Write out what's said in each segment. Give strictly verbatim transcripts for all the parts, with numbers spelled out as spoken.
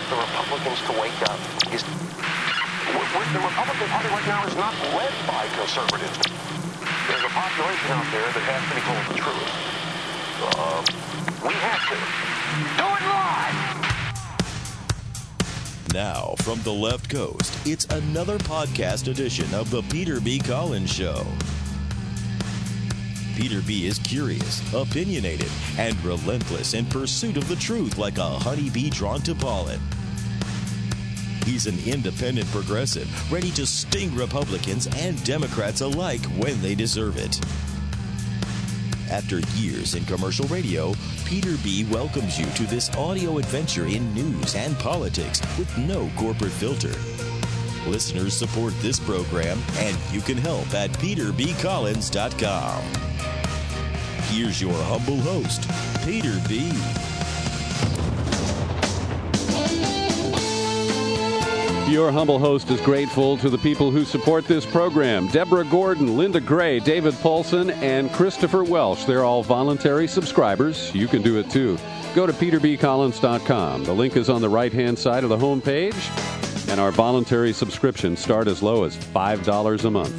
want the Republicans to wake up is the Republican Party right now is not led by conservatives. There's a population out there that has to be told the truth. Uh, we have to. Do it live! Now, from the left coast, it's another podcast edition of the Peter B. Collins Show. Peter B. is curious, opinionated, and relentless in pursuit of the truth like a honeybee drawn to pollen. He's an independent progressive, ready to sting Republicans and Democrats alike when they deserve it. After years in commercial radio, Peter B. welcomes you to this audio adventure in news and politics with no corporate filter. Listeners support this program, and you can help at peter b collins dot com. Here's your humble host, Peter B. Your humble host is grateful to the people who support this program. Deborah Gordon, Linda Gray, David Paulson, and Christopher Welsh. They're all voluntary subscribers. You can do it too. Go to peter b collins dot com. The link is on the right-hand side of the home page. And our voluntary subscriptions start as low as five dollars a month.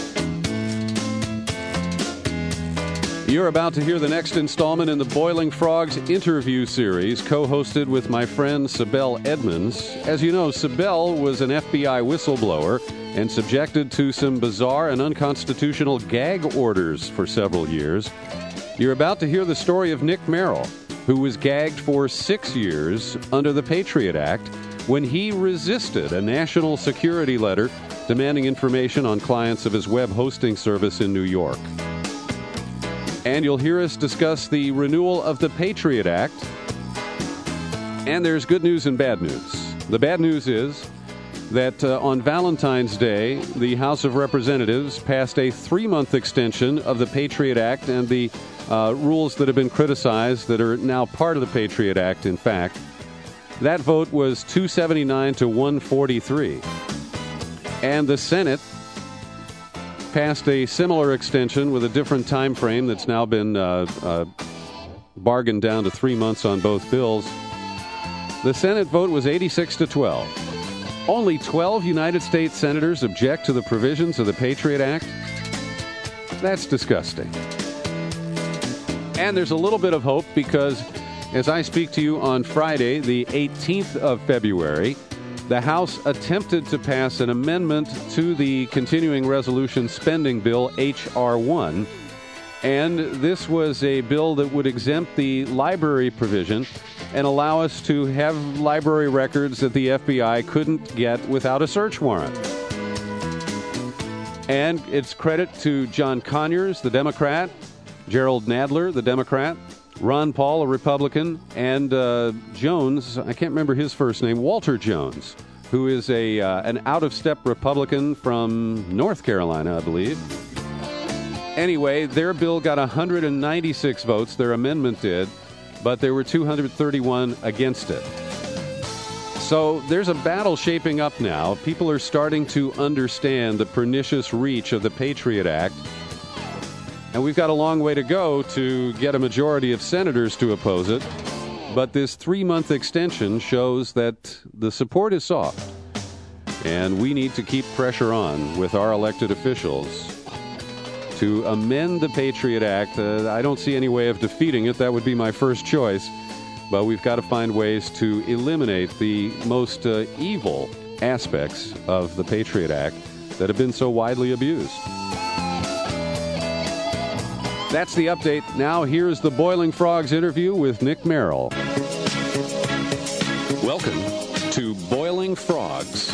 You're about to hear the next installment in the Boiling Frogs interview series, co-hosted with my friend Sibel Edmonds. As you know, Sibel was an F B I whistleblower and subjected to some bizarre and unconstitutional gag orders for several years. You're about to hear the story of Nick Merrill, who was gagged for six years under the Patriot Act when he resisted a national security letter demanding information on clients of his web hosting service in New York. And you'll hear us discuss the renewal of the Patriot Act. And there's good news and bad news. The bad news is that uh, on Valentine's Day, the House of Representatives passed a three-month extension of the Patriot Act and the uh, rules that have been criticized that are now part of the Patriot Act, in fact. That vote was two seventy-nine to one forty-three. And the Senate passed a similar extension with a different time frame that's now been uh, uh, bargained down to three months on both bills. The Senate vote was eighty-six to twelve. Only twelve United States senators object to the provisions of the Patriot Act. That's disgusting. And there's a little bit of hope because as I speak to you on Friday, the eighteenth of February, the House attempted to pass an amendment to the continuing resolution spending bill, H R one. And this was a bill that would exempt the library provision and allow us to have library records that the F B I couldn't get without a search warrant. And it's credit to John Conyers, the Democrat, Gerald Nadler, the Democrat, Ron Paul, a Republican, and uh, Jones, I can't remember his first name, Walter Jones, who is a uh, an out-of-step Republican from North Carolina, I believe. Anyway, their bill got one hundred ninety-six votes, their amendment did, but there were two hundred thirty-one against it. So there's a battle shaping up now. People are starting to understand the pernicious reach of the Patriot Act. And we've got a long way to go to get a majority of senators to oppose it. But this three-month extension shows that the support is soft. And we need to keep pressure on with our elected officials to amend the Patriot Act. Uh, I don't see any way of defeating it. That would be my first choice. But we've got to find ways to eliminate the most uh, evil aspects of the Patriot Act that have been so widely abused. That's the update. Now here's the Boiling Frogs interview with Nick Merrill. Welcome to Boiling Frogs.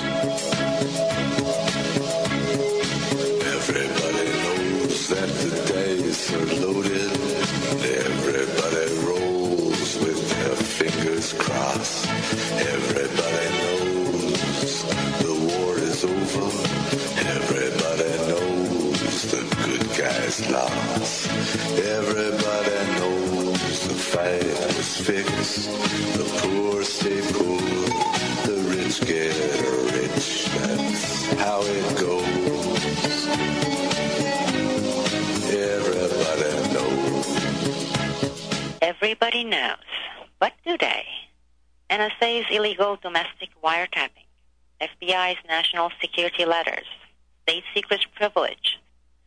Everybody knows that the dice are loaded. Everybody rolls with their fingers crossed. Everybody knows the war is over. Everybody knows the good guys lost. Everybody knows the fight is fixed. The poor stay poor, the rich get rich. That's how it goes. Everybody knows. Everybody knows. What do they? N S A's illegal domestic wiretapping, F B I's national security letters, state secrets privilege,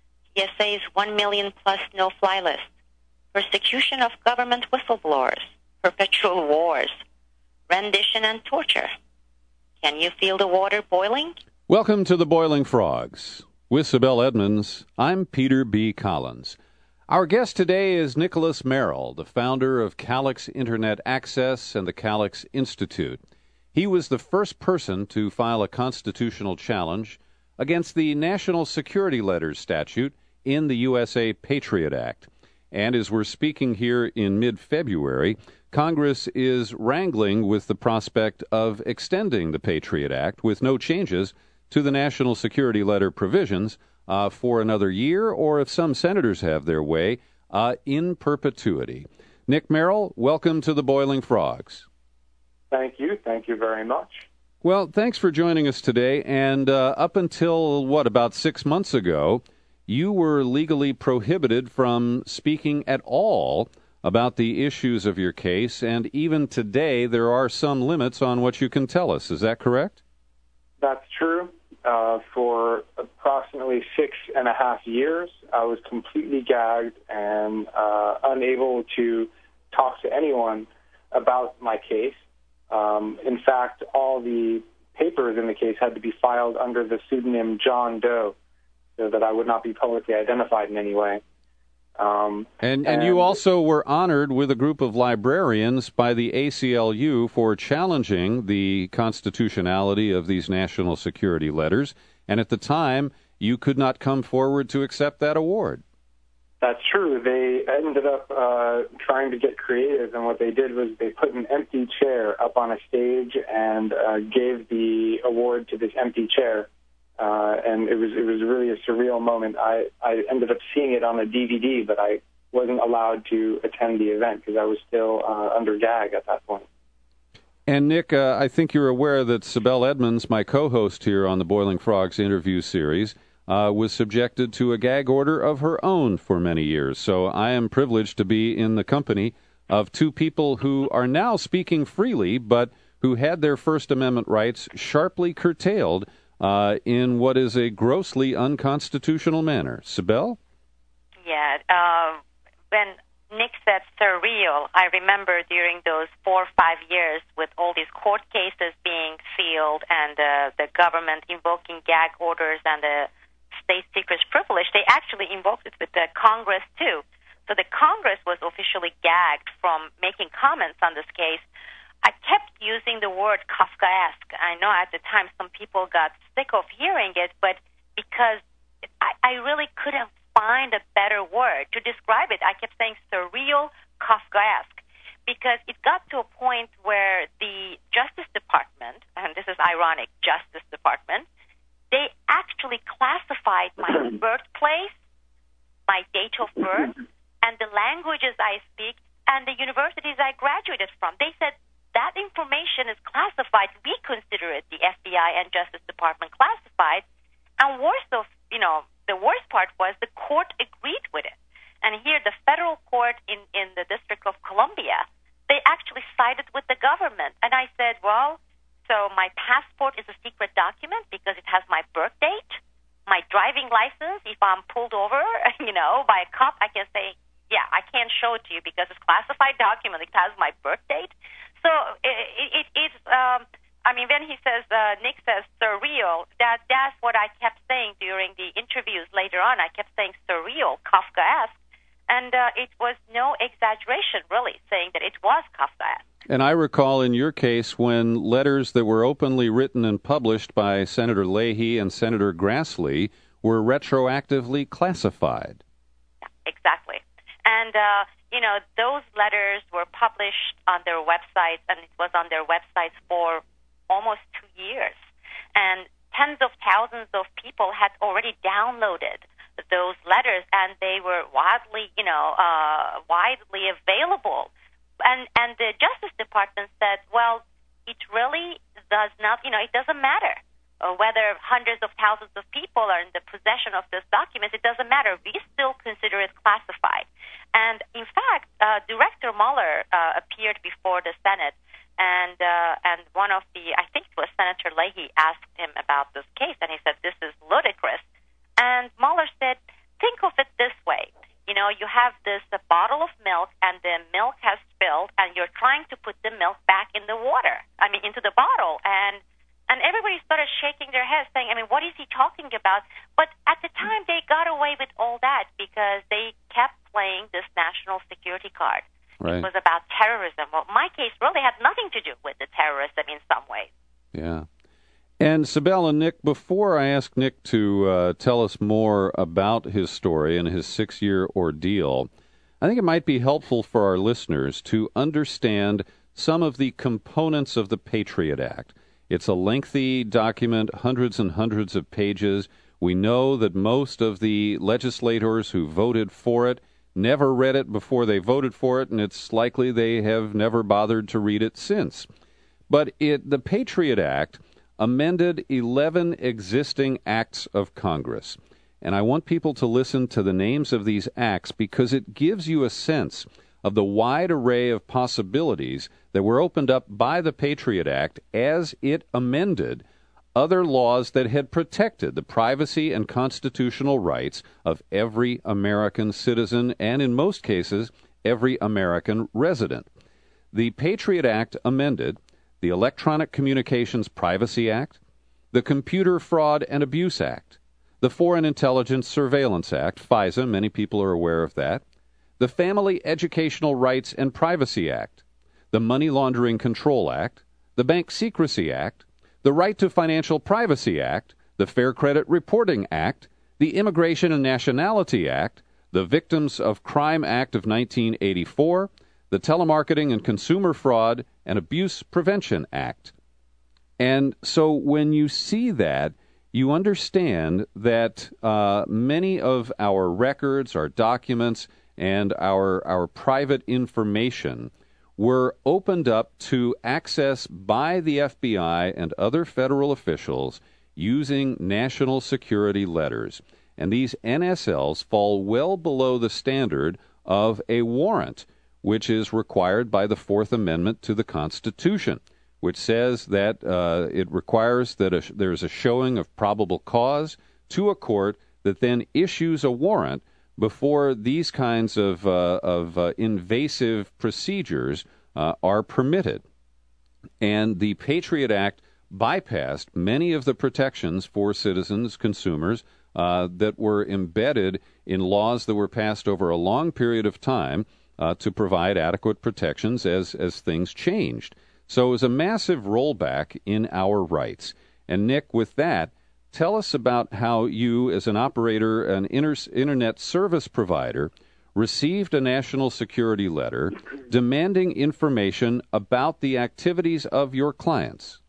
T S A's one million plus no-fly list, persecution of government whistleblowers, perpetual wars, rendition and torture. Can you feel the water boiling? Welcome to the Boiling Frogs. With Sibel Edmonds, I'm Peter B. Collins. Our guest today is Nicholas Merrill, the founder of Calyx Internet Access and the Calyx Institute. He was the first person to file a constitutional challenge against the National Security Letters statute in the U S A Patriot Act. And as we're speaking here in mid-February, Congress is wrangling with the prospect of extending the Patriot Act with no changes to the national security letter provisions uh, for another year, or if some senators have their way, uh, in perpetuity. Nick Merrill, welcome to the Boiling Frogs. Thank you. Thank you very much. Well, thanks for joining us today. And uh, up until, what, about six months ago, you were legally prohibited from speaking at all about the issues of your case, and even today there are some limits on what you can tell us. Is that correct? That's true. Uh, for approximately six and a half years, I was completely gagged and uh, unable to talk to anyone about my case. Um, in fact, all the papers in the case had to be filed under the pseudonym John Doe, so that I would not be publicly identified in any way. Um, and, and, and you also were honored with a group of librarians by the A C L U for challenging the constitutionality of these national security letters, and at the time, you could not come forward to accept that award. That's true. They ended up uh, trying to get creative, and what they did was they put an empty chair up on a stage and uh, gave the award to this empty chair. Uh, and it was it was really a surreal moment. I, I ended up seeing it on a D V D, but I wasn't allowed to attend the event because I was still uh, under gag at that point. And Nick, uh, I think you're aware that Sibel Edmonds, my co-host here on the Boiling Frogs interview series, uh, was subjected to a gag order of her own for many years. So I am privileged to be in the company of two people who are now speaking freely, but who had their First Amendment rights sharply curtailed Uh, in what is a grossly unconstitutional manner. Sibel? Yeah. Uh, when Nick said surreal, I remember during those four or five years with all these court cases being sealed and uh, the government invoking gag orders and the state secrets privilege, they actually invoked it with the Congress, too. So the Congress was officially gagged from making comments on this case. I kept using the word Kafkaesque. I know at the time some people got sick of hearing it, but because I, I really couldn't find a better word to describe it, I kept saying surreal Kafkaesque, because it got to a point where the Justice Department, and this is ironic, Justice Department, they actually classified my birthplace, my date of birth, and the languages I speak, and the universities I graduated from. They said, that information is classified. We consider it the F B I and Justice Department classified. And worst of, you know, the worst part was the court agreed with it. And here, the federal court in, in the District of Columbia, they actually sided with the government. And I said, well, so my passport is a secret document because it has my birth date, my driving license. If I'm pulled over, you know, by a cop, I can say, yeah, I can't show it to you because it's a classified document. It has my birth date. So it, it, it's, um, I mean, when he says, uh, Nick says surreal, that that's what I kept saying during the interviews later on. I kept saying surreal, Kafkaesque, and uh, it was no exaggeration, really, saying that it was Kafkaesque. And I recall in your case when letters that were openly written and published by Senator Leahy and Senator Grassley were retroactively classified. Yeah, exactly. And, uh, you know, those letters were published on their websites, and it was on their websites for almost two years. And tens of thousands of people had already downloaded those letters, and they were widely, you know, uh, widely available. And and the Justice Department said, well, it really does not, you know, it doesn't matter uh, whether hundreds of thousands of people are in the possession of this document. It doesn't matter. We still consider it classified. And in fact, uh, Director Mueller uh, appeared before the Senate, And uh, and one of the, I think it was Senator Leahy, asked him about this case, and he said, this is ludicrous. And Mueller said, think of it this way. You know, you have this a bottle of milk, and the milk has spilled, and you're trying to put the milk back in the water, I mean, into the bottle. And and everybody started shaking their heads, saying, I mean, what is he talking about? But at the time, they got away with all that because they kept playing this national security card. Right. It was about terrorism. Well, my case really had nothing to do with the terrorism in some ways. Yeah. And Sibel and Nick, before I ask Nick to uh, tell us more about his story and his six-year ordeal, I think it might be helpful for our listeners to understand some of the components of the Patriot Act. It's a lengthy document, hundreds and hundreds of pages. We know that most of the legislators who voted for it never read it before they voted for it, and it's likely they have never bothered to read it since. But it, the Patriot Act amended eleven existing acts of Congress. And I want people to listen to the names of these acts because it gives you a sense of the wide array of possibilities that were opened up by the Patriot Act as it amended other laws that had protected the privacy and constitutional rights of every American citizen and, in most cases, every American resident. The Patriot Act amended the Electronic Communications Privacy Act, the Computer Fraud and Abuse Act, the Foreign Intelligence Surveillance Act, FISA, many people are aware of that, the Family Educational Rights and Privacy Act, the Money Laundering Control Act, the Bank Secrecy Act, the Right to Financial Privacy Act, the Fair Credit Reporting Act, the Immigration and Nationality Act, the Victims of Crime Act of nineteen eighty-four, the Telemarketing and Consumer Fraud and Abuse Prevention Act. And so when you see that, you understand that uh, many of our records, our documents, and our our private information were opened up to access by the F B I and other federal officials using national security letters. And these N S Ls fall well below the standard of a warrant, which is required by the Fourth Amendment to the Constitution, which says that uh, it requires that a, there's a showing of probable cause to a court that then issues a warrant before these kinds of, uh, of uh, invasive procedures uh, are permitted. And the Patriot Act bypassed many of the protections for citizens, consumers, uh, that were embedded in laws that were passed over a long period of time uh, to provide adequate protections as, as things changed. So it was a massive rollback in our rights. And Nick, with that, tell us about how you, as an operator, an inter- internet service provider, received a national security letter demanding information about the activities of your clients.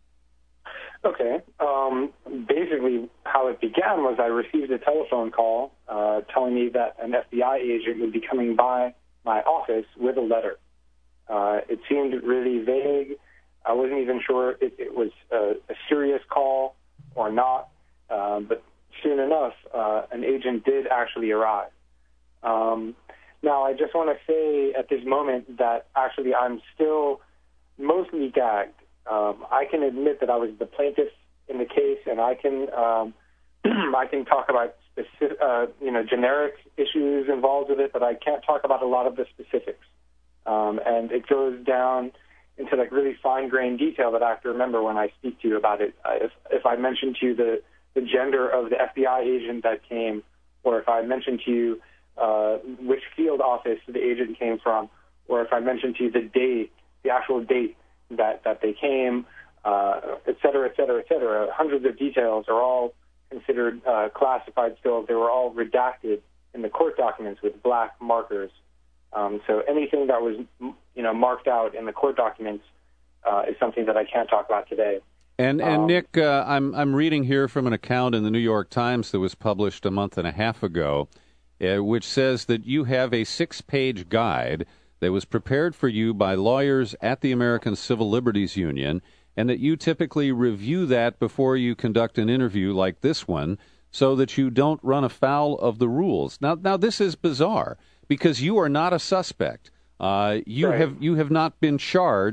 Okay. Um, basically, how it began was I received a telephone call uh, telling me that an F B I agent would be coming by my office with a letter. Uh, it seemed really vague. I wasn't even sure if it was a, a serious call or not. Uh, but soon enough, uh, an agent did actually arrive. Um, now, I just want to say at this moment that actually I'm still mostly gagged. Um, I can admit that I was the plaintiff in the case, and I can um, I can talk about specific, uh, you know, generic issues involved with it, but I can't talk about a lot of the specifics. Um, and it goes down into like really fine-grained detail that I have to remember when I speak to you about it. Uh, if if I mention to you the the gender of the F B I agent that came, or if I mention to you uh, which field office the agent came from, or if I mention to you the date, the actual date that, that they came, uh, et cetera, et cetera, et cetera. Hundreds of details are all considered uh, classified still. They were all redacted in the court documents with black markers. Um, so anything that was, you know, marked out in the court documents uh, is something that I can't talk about today. And and um, Nick, uh, I'm I'm reading here from an account in the New York Times that was published a month and a half ago, uh, which says that you have a six-page guide that was prepared for you by lawyers at the American Civil Liberties Union, and that you typically review that before you conduct an interview like this one, so that you don't run afoul of the rules. Now, now this is bizarre because you are not a suspect. Uh, you right. have you have not been charged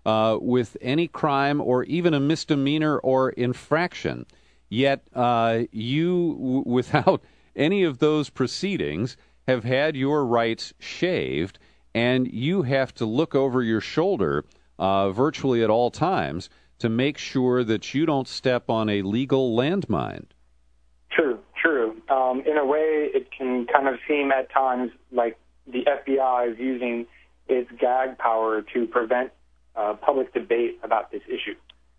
uh, with any crime or even a misdemeanor or infraction. Yet uh, you, w- without any of those proceedings, have had your rights shaved, and you have to look over your shoulder uh, virtually at all times to make sure that you don't step on a legal landmine. True, true. Um, in a way, it can kind of seem at times like the F B I is using its gag power to prevent uh, public debate about this issue.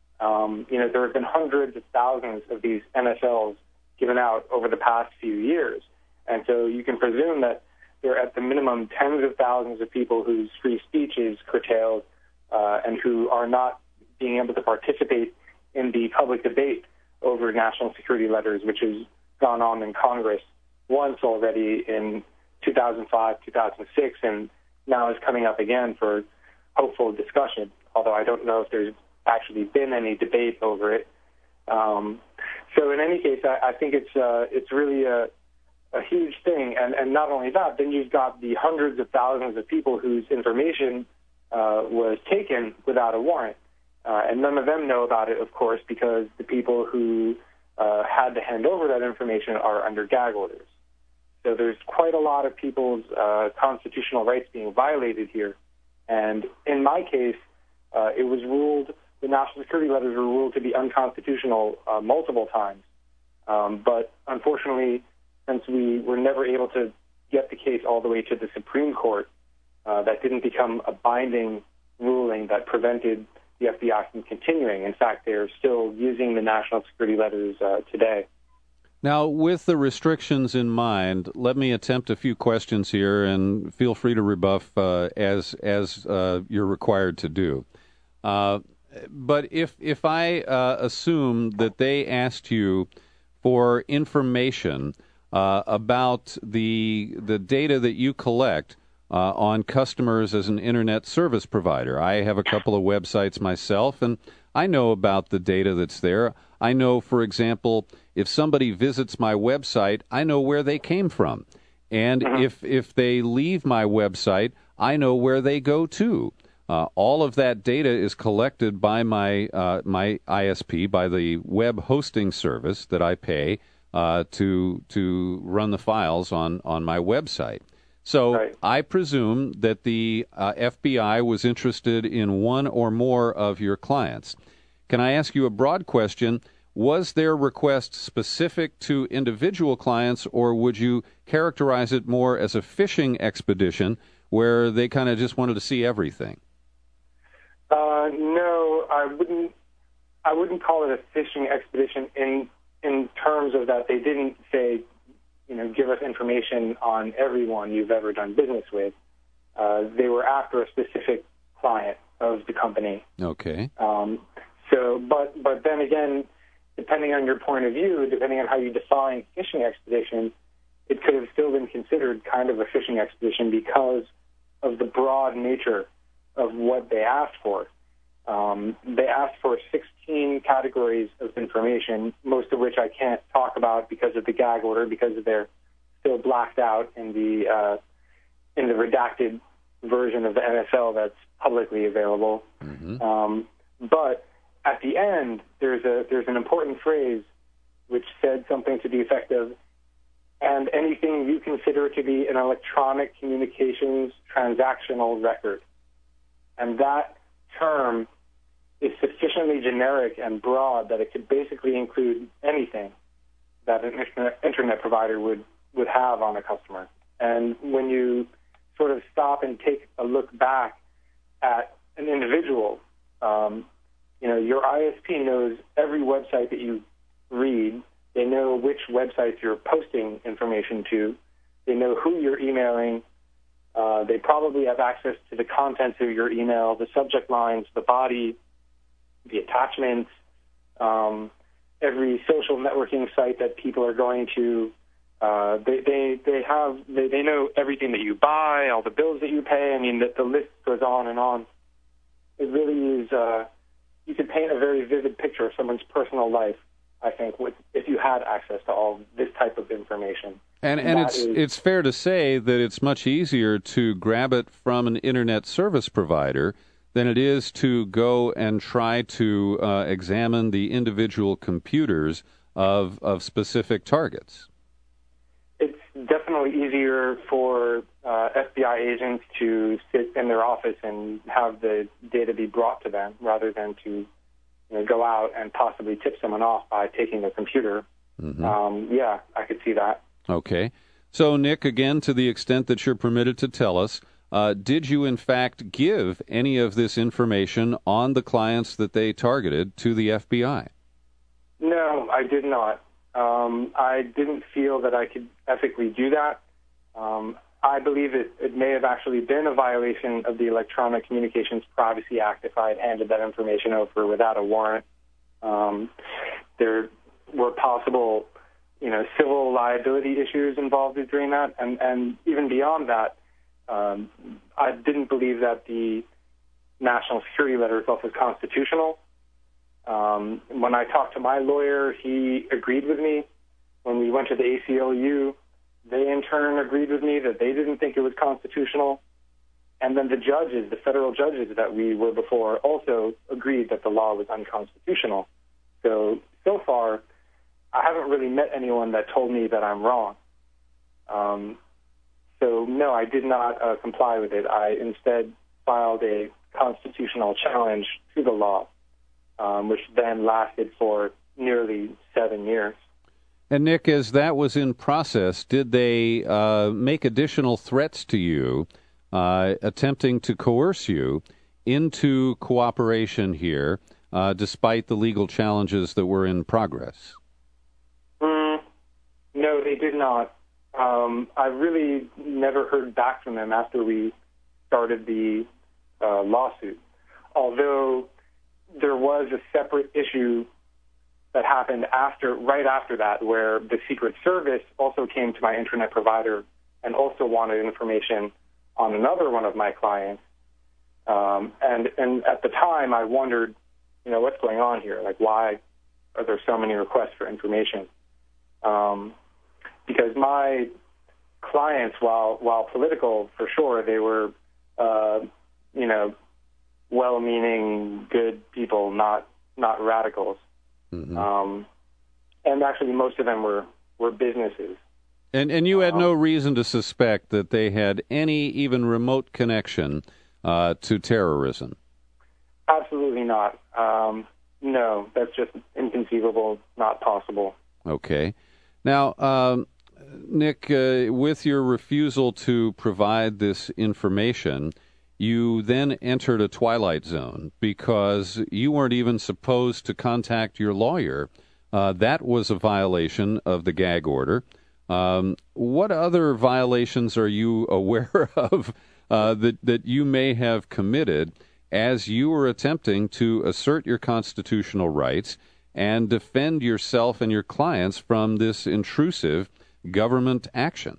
Um, you know, there have been hundreds of thousands of these M S Ls given out over the past few years. And so you can presume that there are at the minimum tens of thousands of people whose free speech is curtailed uh, and who are not being able to participate in the public debate over national security letters, which has gone on in Congress once already in two thousand five, two thousand six, and now is coming up again for hopeful discussion, although I don't know if there's actually been any debate over it. Um, so in any case, I, I think it's uh, it's really a, a huge thing. And, and not only that, then you've got the hundreds of thousands of people whose information uh, was taken without a warrant. Uh, and none of them know about it, of course, because the people who uh, had to hand over that information are under gag orders. So there's quite a lot of people's uh, constitutional rights being violated here. And in my case, uh, it was ruled, the national security letters were ruled to be unconstitutional uh, multiple times. Um, but unfortunately, since we were never able to get the case all the way to the Supreme Court, uh, that didn't become a binding ruling that prevented the F B I from continuing. In fact, they're still using the national security letters uh, today. Now, with the restrictions in mind, let me attempt a few questions here, and feel free to rebuff uh, as as uh, you're required to do. Uh, but if if I uh, assume that they asked you for information uh, about the the data that you collect uh, on customers as an internet service provider, I have a couple of websites myself, and I know about the data that's there. I know, for example, if somebody visits my website, I know where they came from. And mm-hmm. if if they leave my website, I know where they go to. Uh, all of that data is collected by my uh, my I S P, by the web hosting service that I pay uh, to to run the files on, on my website. So right. I presume that the uh, F B I was interested in one or more of your clients. Can I ask you a broad question? Was their request specific to individual clients, or would you characterize it more as a fishing expedition where they kind of just wanted to see everything? Uh, no, I wouldn't. I wouldn't call it a fishing expedition in in terms of that they didn't say, you know, give us information on everyone you've ever done business with. Uh, they were after a specific client of the company. Okay. Um, so, but but then again, depending on your point of view, depending on how you define fishing expedition, it could have still been considered kind of a fishing expedition because of the broad nature of what they asked for. Um, they asked for sixteen categories of information, most of which I can't talk about because of the gag order, because they're still blacked out in the uh, in the redacted version of the N S L that's publicly available. Mm-hmm. Um, but at the end, there's a there's an important phrase which said something to the effect of, and anything you consider to be an electronic communications transactional record. And that term is sufficiently generic and broad that it could basically include anything that an internet, internet provider would, would have on a customer. And when you sort of stop and take a look back at an individual, um, you know, your I S P knows every website that you read. They know which websites you're posting information to. They know who you're emailing. Uh, they probably have access to the contents of your email, the subject lines, the body, the attachments, um, every social networking site that people are going to. Uh, they, they, they have, they, they know everything that you buy, all the bills that you pay. I mean, the, the list goes on and on. It really is, uh, you could paint a very vivid picture of someone's personal life, I think, with, if you had access to all this type of information. And and it's is, it's fair to say that it's much easier to grab it from an internet service provider than it is to go and try to uh, examine the individual computers of of specific targets. It's definitely easier for uh, F B I agents to sit in their office and have the data be brought to them rather than to you know, go out and possibly tip someone off by taking their computer. Mm-hmm. Um, yeah, I could see that. Okay. So, Nick, again, to the extent that you're permitted to tell us, uh, did you in fact give any of this information on the clients that they targeted to the F B I? No, I did not. Um, I didn't feel that I could ethically do that. Um, I believe it, it may have actually been a violation of the Electronic Communications Privacy Act if I had handed that information over without a warrant. Um, there were possible, you know, civil liability issues involved during that, and, and even beyond that, um, I didn't believe that the national security letter itself was constitutional. Um, when I talked to my lawyer, he agreed with me. When we went to the A C L U, they in turn agreed with me that they didn't think it was constitutional. And then the judges, the federal judges that we were before, also agreed that the law was unconstitutional. So, so far, I haven't really met anyone that told me that I'm wrong. Um, so, no, I did not uh, comply with it. I instead filed a constitutional challenge to the law, um, which then lasted for nearly seven years. And, Nick, as that was in process, did they uh, make additional threats to you, uh, attempting to coerce you into cooperation here, uh, despite the legal challenges that were in progress? Mm, no, they did not. Um, I really never heard back from them after we started the uh, lawsuit, although there was a separate issue that happened after, right after that, where the Secret Service also came to my internet provider and also wanted information on another one of my clients. Um, and, and at the time, I wondered, you know, what's going on here? Like, why are there so many requests for information? Um, because my clients, while while political, for sure, they were, uh, you know, well-meaning, good people, not not radicals. Mm-hmm. Um, and actually, most of them were, were businesses. And and you had um, no reason to suspect that they had any even remote connection uh, to terrorism? Absolutely not. Um, no, that's just inconceivable, not possible. Okay. Now, um, Nick, uh, with your refusal to provide this information, you then entered a twilight zone because you weren't even supposed to contact your lawyer. Uh, that was a violation of the gag order. Um, what other violations are you aware of uh, that, that you may have committed as you were attempting to assert your constitutional rights and defend yourself and your clients from this intrusive government action?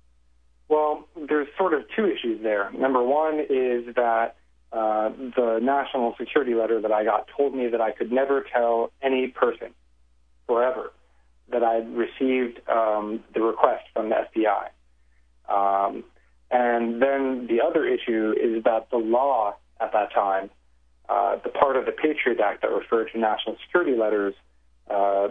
Well, there's sort of two issues there. Number one is that uh, the national security letter that I got told me that I could never tell any person forever that I'd received um, the request from the F B I. Um, and then the other issue is that the law at that time, uh, the part of the Patriot Act that referred to national security letters, uh,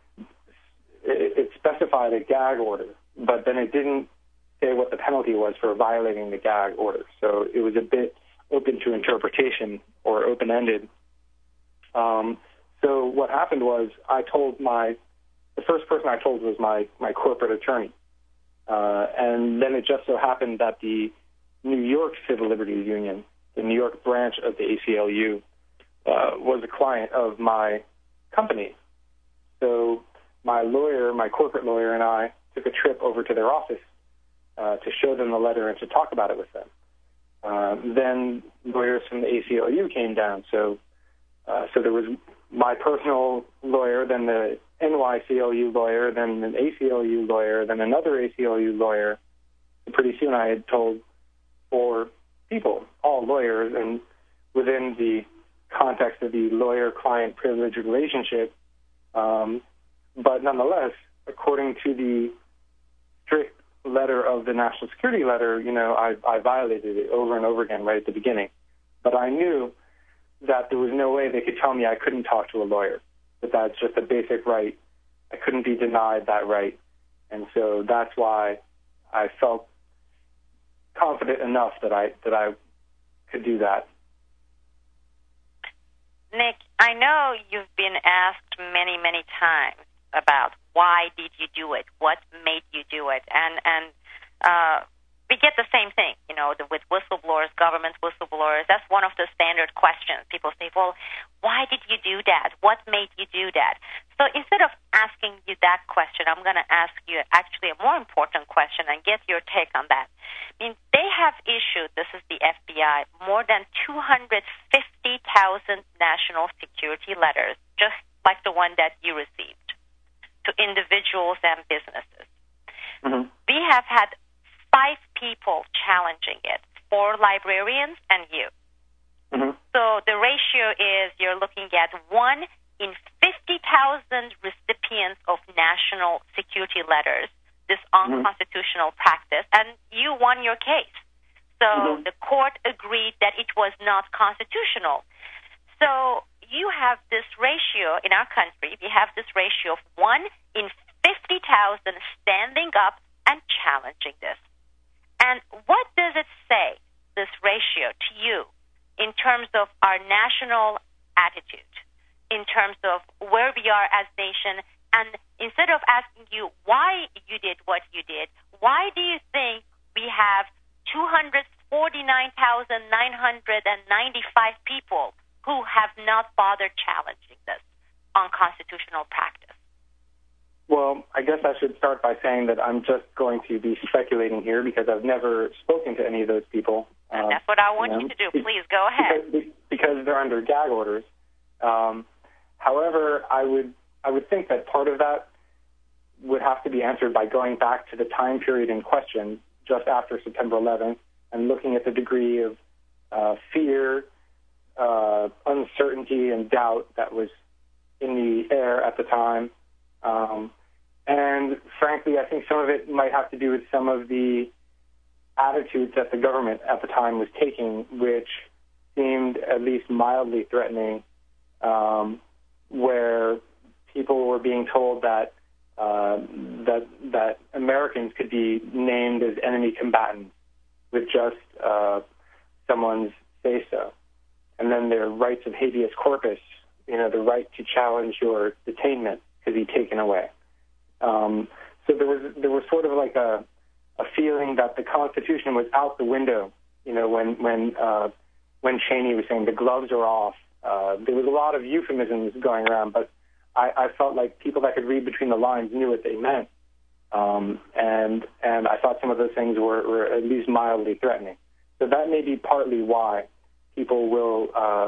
it, it specified a gag order, but then it didn't say what the penalty was for violating the gag order. So it was a bit open to interpretation or open-ended. Um, so what happened was I told my, the first person I told was my, my corporate attorney. Uh, and then it just so happened that the New York Civil Liberties Union, the New York branch of the A C L U, uh, was a client of my company. So my lawyer, my corporate lawyer, and I took a trip over to their office uh, to show them the letter and to talk about it with them. Uh, then lawyers from the A C L U came down. So, uh, so there was my personal lawyer, then the N Y C L U lawyer, then an A C L U lawyer, then another A C L U lawyer. And pretty soon I had told four people, all lawyers, and within the context of the lawyer-client privilege relationship. Um, but nonetheless, according to the strict letter of the national security letter, you know, I, I violated it over and over again right at the beginning. But I knew that there was no way they could tell me I couldn't talk to a lawyer, that that's just a basic right. I couldn't be denied that right. And so that's why I felt confident enough that I that I could do that. Nick, I know you've been asked many, many times about why did you do it, what made you do it, and and uh, we get the same thing, you know, the, with whistleblowers, government whistleblowers. That's one of the standard questions. People say, well, why did you do that? What made you do that? So instead of asking you that question, I'm going to ask you actually a more important question and get your take on that. I mean, they have issued, this is the F B I, more than two hundred fifty thousand national security letters, just like the one that you received, to individuals and businesses. Mm-hmm. We have had five people challenging it, four librarians and you. Mm-hmm. So the ratio is you're looking at one in fifty thousand recipients of national security letters, this unconstitutional mm-hmm. practice, and you won your case. So mm-hmm. the court agreed that it was not constitutional. So you have this ratio in our country, we have this ratio of one in fifty thousand standing up and challenging this. And what does it say, this ratio, to you in terms of our national attitude, in terms of where we are as a nation? And instead of asking you why you did what you did, why do you think we have two hundred forty-nine thousand nine hundred ninety-five people who have not bothered challenging this unconstitutional practice? Well, I guess I should start by saying that I'm just going to be speculating here because I've never spoken to any of those people. And that's what I want you, know, you to do. Please go ahead. Because, because they're under gag orders. Um, however, I would I would think that part of that would have to be answered by going back to the time period in question just after September eleventh and looking at the degree of uh, fear, uh, uncertainty, and doubt that was in the air at the time. Um, and frankly, I think some of it might have to do with some of the attitudes that the government at the time was taking, which seemed at least mildly threatening, um, where people were being told that uh, that that Americans could be named as enemy combatants with just uh, someone's say-so, and then their rights of habeas corpus, you know, the right to challenge your detainment, could be taken away. Um, so there was there was sort of like a a feeling that the Constitution was out the window. You know, when when uh, when Cheney was saying the gloves are off, uh, there was a lot of euphemisms going around, but I, I felt like people that could read between the lines knew what they meant, um, and and I thought some of those things were, were at least mildly threatening. So that may be partly why people will uh,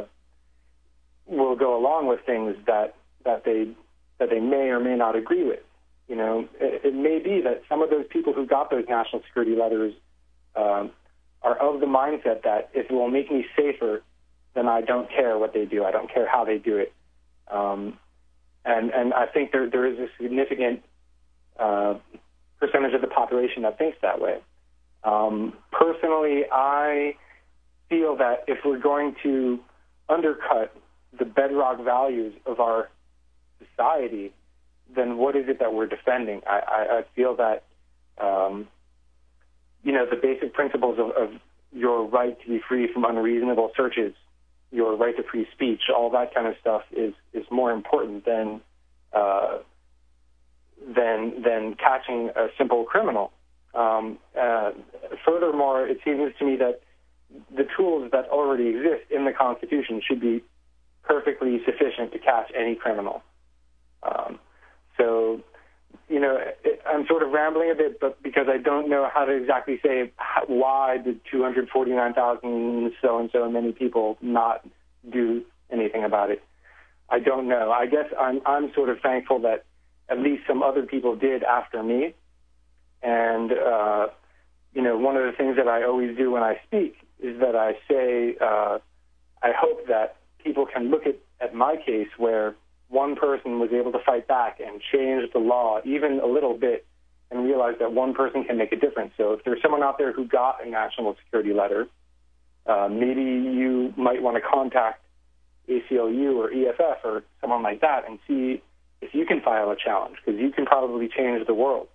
will go along with things that that they that they may or may not agree with. You know, it, it may be that some of those people who got those national security letters um, are of the mindset that if it will make me safer, then I don't care what they do. I don't care how they do it. Um, and and I think there there is a significant uh, percentage of the population that thinks that way. Um, personally, I feel that if we're going to undercut the bedrock values of our society, then what is it that we're defending? I, I, I feel that, um, you know, the basic principles of, of your right to be free from unreasonable searches, your right to free speech, all that kind of stuff is, is more important than uh, than than catching a simple criminal. Um, uh, furthermore, it seems to me that the tools that already exist in the Constitution should be perfectly sufficient to catch any criminal. Um, so, you know, it, I'm sort of rambling a bit, but because I don't know how to exactly say how, why did two hundred forty-nine thousand so-and-so many people not do anything about it. I don't know. I guess I'm, I'm sort of thankful that at least some other people did after me. And, uh, you know, one of the things that I always do when I speak is that I say, uh, I hope that people can look at, at my case where one person was able to fight back and change the law even a little bit and realize that one person can make a difference. So if there's someone out there who got a national security letter Uh, maybe you might want to contact A C L U or E F F or someone like that and see if you can file a challenge, because you can probably change the world.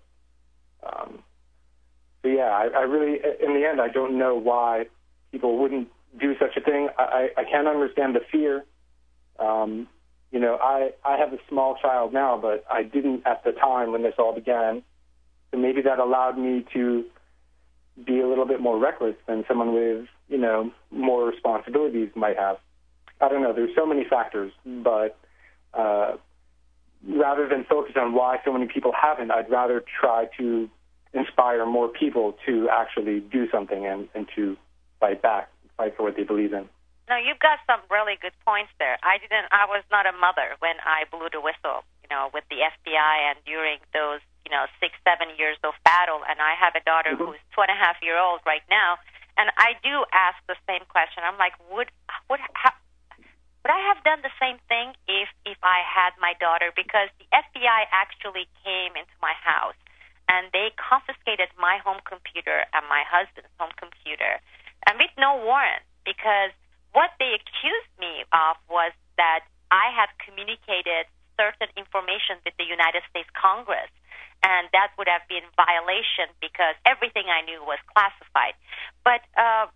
Um, so, yeah, I, I really, in the end, I don't know why people wouldn't do such a thing. I, I can't understand the fear. Um, you know, I, I have a small child now, but I didn't at the time when this all began. So maybe that allowed me to be a little bit more reckless than someone with, you know, more responsibilities might have. I don't know. There's so many factors, but uh, rather than focus on why so many people haven't, I'd rather try to inspire more people to actually do something and, and to fight back, fight for what they believe in. No, you've got some really good points there. I didn't. I was not a mother when I blew the whistle, you know, with the F B I and during those, you know, six, seven years of battle. And I have a daughter mm-hmm. who's two and a half year old right now, and I do ask the same question. I'm like, would would how, would I have done the same thing if if I had my daughter? Because the F B I actually came into my house and they confiscated my home computer and my husband's home computer, and with no warrant, because what they accused me of was that I had communicated certain information with the United States Congress, and that would have been violation because everything I knew was classified. But uh,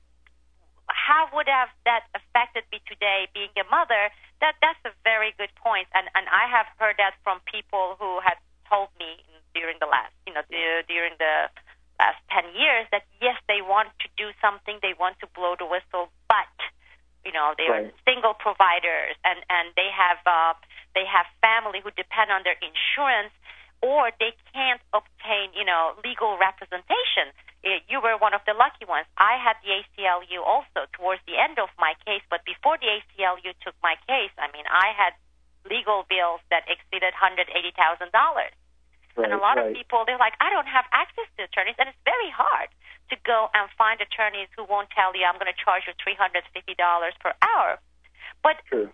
how would have that affected me today being a mother? That that's a very good point, and and I have heard that from people who had told me during the last, you know, the, during the last ten years that yes, they want to do something, they want to blow the whistle, but you know, they are right. single providers, and, and they have uh, they have family who depend on their insurance, or they can't obtain, you know, legal representation. You were one of the lucky ones. I had the A C L U also towards the end of my case, but before the A C L U took my case, I mean, I had legal bills that exceeded one hundred eighty thousand dollars. Right, and a lot right. of people, they're like, I don't have access to attorneys, and it's very hard to go and find attorneys who won't tell you, I'm going to charge you three hundred fifty dollars per hour. But True.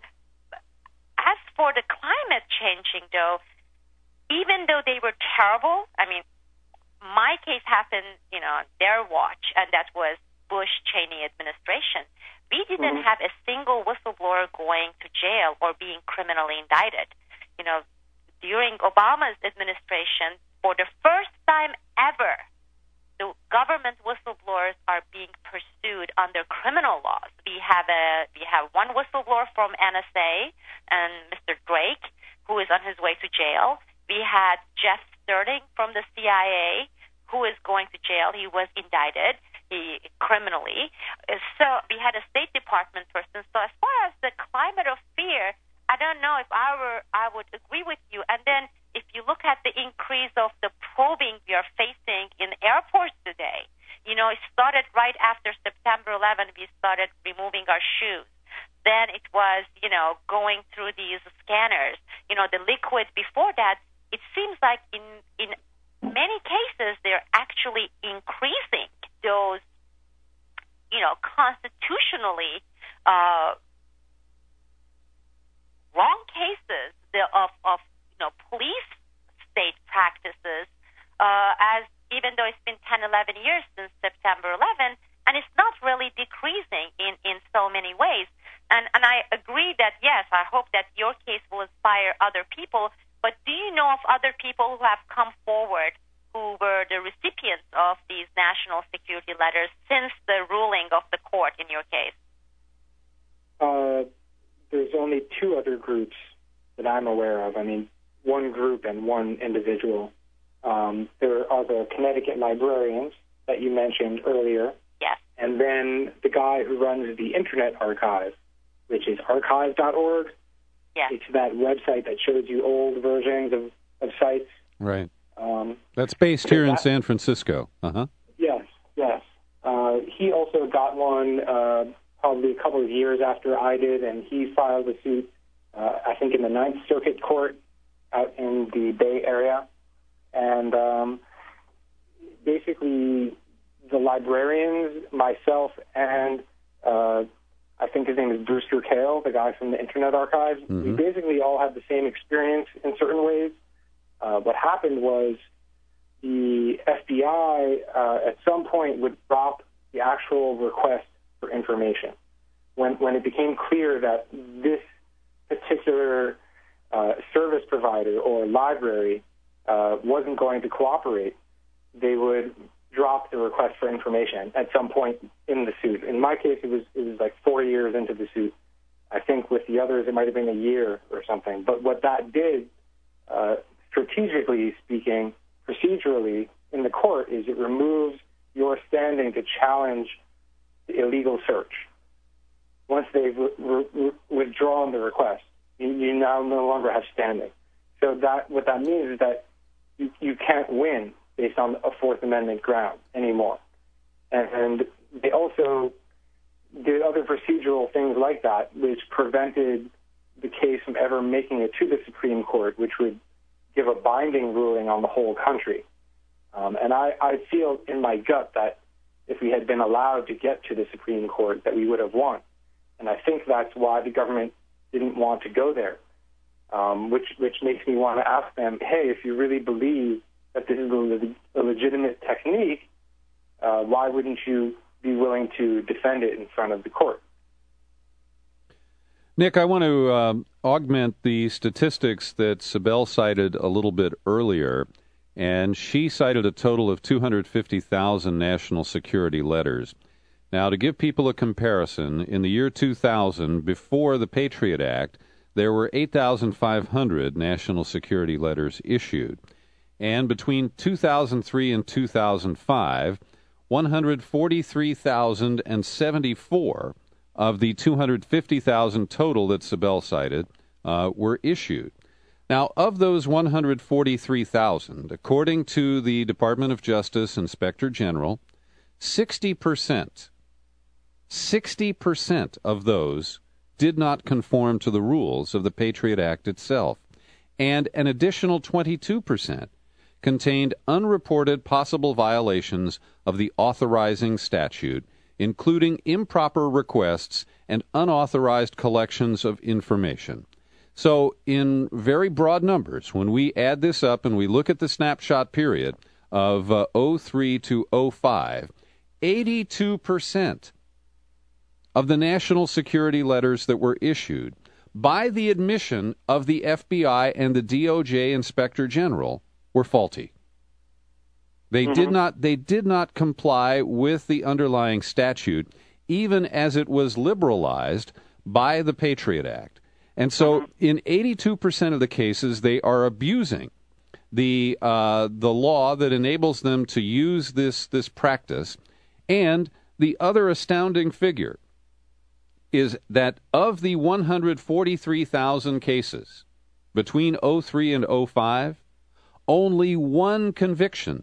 As for the climate changing, though, even though they were terrible, I mean, my case happened, you know, on their watch, and that was Bush-Cheney administration. We didn't mm-hmm. have a single whistleblower going to jail or being criminally indicted. You know, during Obama's administration, for the first time ever, the government whistleblowers are being pursued under criminal laws. We have a we have one whistleblower from N S A, and Mister Drake, who is on his way to jail. We had Jeff Sterling from the C I A, who is going to jail. He was indicted he, criminally. So we had a State Department person. So as far as the climate of fear, I don't know if I were I would agree with you. And then if you look at the increase of the probing we are facing in airports today, you know, it started right after September eleventh. We started removing our shoes. Then it was, you know, going through these scanners. You know, the liquid before that, it seems like in, in many cases they're actually increasing those, you know, constitutionally uh, wrong cases of, of you know, police state practices, uh, as even though it's been ten, eleven years since September eleventh, and it's not really decreasing in, in so many ways. And, and I agree that, yes, I hope that your case will inspire other people, but do you know of other people who have come forward who were the recipients of these national security letters since the ruling of the court in your case? Uh, there's only two other groups that I'm aware of. I mean, one group and one individual. Um, there are the Connecticut librarians that you mentioned earlier. Yes. And then the guy who runs the Internet Archive, which is archive dot org. Yes. It's that website that shows you old versions of, of sites. Right. Um, That's based so here that, in San Francisco. Uh-huh. Yes, yes. Uh, he also got one uh, probably a couple of years after I did, and he filed a suit, uh, I think, in the Ninth Circuit Court out in the Bay Area. And um, basically, the librarians, myself, and uh, I think his name is Brewster Kahle, the guy from the Internet Archive, mm-hmm. we basically all had the same experience in certain ways. Uh, what happened was the F B I uh, at some point would drop the actual request for information. When, when it became clear that this particular uh, service provider or library uh, wasn't going to cooperate, they would drop the request for information at some point in the suit. In my case, it was it was like four years into the suit. I think with the others, it might have been a year or something. But what that did, uh, strategically speaking, procedurally in the court, is it removes your standing to challenge the illegal search. Once they've re- re- withdrawn the request, you, you now no longer have standing. So that what that means is that you, you can't win based on a Fourth Amendment ground anymore. And, and they also did other procedural things like that, which prevented the case from ever making it to the Supreme Court, which would give a binding ruling on the whole country. Um, and I, I feel in my gut that if we had been allowed to get to the Supreme Court, that we would have won. And I think that's why the government didn't want to go there, um, which which makes me want to ask them, hey, if you really believe that this is a, a legitimate technique, uh, why wouldn't you be willing to defend it in front of the court? Nick, I want to uh, augment the statistics that Sibel cited a little bit earlier, and she cited a total of two hundred fifty thousand national security letters. Now, to give people a comparison, in the year two thousand, before the Patriot Act, there were eight thousand five hundred national security letters issued. And between two thousand three and two thousand five, one hundred forty-three thousand seventy-four of the two hundred fifty thousand total that Sibel cited uh, were issued. Now, of those one hundred forty-three thousand, according to the Department of Justice Inspector General, sixty percent, sixty percent of those did not conform to the rules of the Patriot Act itself, and an additional twenty-two percent contained unreported possible violations of the authorizing statute, including improper requests and unauthorized collections of information. So, in very broad numbers, when we add this up and we look at the snapshot period of uh, oh three to oh five, eighty-two percent of the national security letters that were issued, by the admission of the F B I and the D O J Inspector General, were faulty. They mm-hmm. did not they did not comply with the underlying statute, even as it was liberalized by the Patriot Act. And so mm-hmm. in eighty-two percent of the cases, they are abusing the uh, the law that enables them to use this this practice. And the other astounding figure is that of the one hundred forty-three thousand cases between oh three and oh five, only one conviction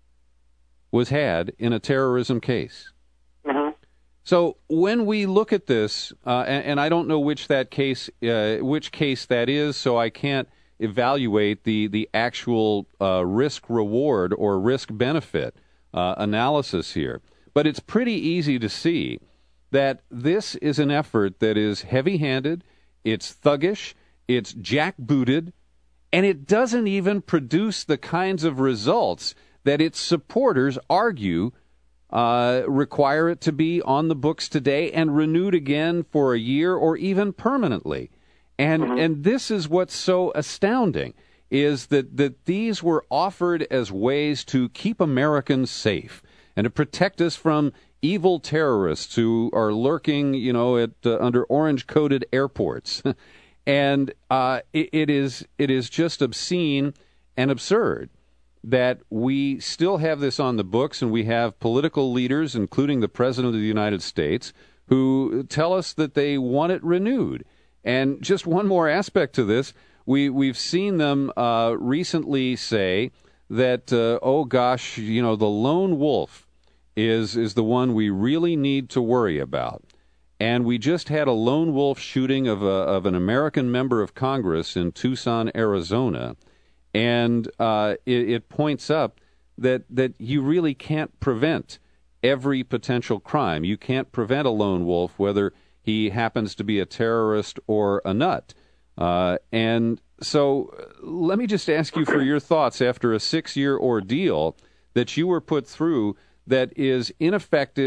was had in a terrorism case. Mm-hmm. So when we look at this, uh, and, and I don't know which that case, uh, which case that is, so I can't evaluate the the actual uh, risk reward or risk benefit uh, analysis here. But it's pretty easy to see that this is an effort that is heavy-handed, it's thuggish, it's jackbooted, and it doesn't even produce the kinds of results that its supporters argue uh, require it to be on the books today and renewed again for a year or even permanently. And mm-hmm. and this is what's so astounding, is that, that these were offered as ways to keep Americans safe and to protect us from evil terrorists who are lurking, you know, at uh, under orange-coated airports. And uh, it, it is it is just obscene and absurd that we still have this on the books, and we have political leaders, including the President of the United States, who tell us that they want it renewed. And just one more aspect to this, we, we've seen them uh, recently say that, uh, oh gosh, you know, the lone wolf is is the one we really need to worry about. And we just had a lone wolf shooting of a, of an American member of Congress in Tucson, Arizona, and uh, it, it points up that that you really can't prevent every potential crime. You can't prevent a lone wolf, whether he happens to be a terrorist or a nut. Uh, and so let me just ask you for your thoughts after a six-year ordeal that you were put through that is ineffective,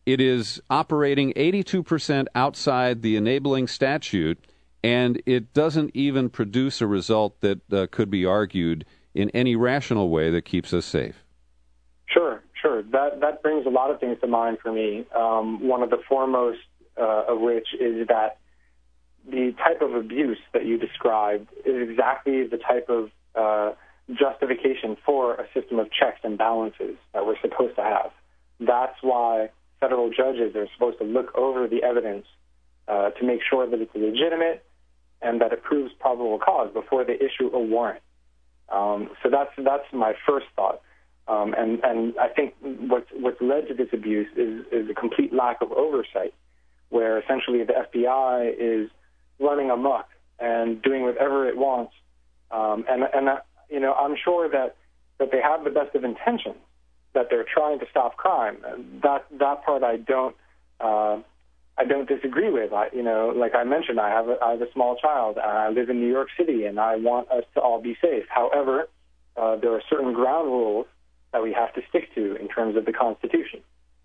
it is operating eighty-two percent outside the enabling statute, and it doesn't even produce a result that uh, could be argued in any rational way that keeps us safe. Sure, sure. That that brings a lot of things to mind for me. Um, one of the foremost uh, of which is that the type of abuse that you described is exactly the type of uh, justification for a system of checks and balances that we're supposed to have. That's why federal judges are supposed to look over the evidence uh, to make sure that it's legitimate and that it proves probable cause before they issue a warrant. Um, so that's that's my first thought. Um, and, and I think what's, what's led to this abuse is, is a complete lack of oversight, where essentially the F B I is running amok and doing whatever it wants. Um, and, and that, you know, I'm sure that, that they have the best of intentions, that they're trying to stop crime. That that part I don't uh, I don't disagree with. I, you know, like I mentioned, I have a, I have a small child. I live in New York City, and I want us to all be safe. However, uh, there are certain ground rules that we have to stick to in terms of the Constitution.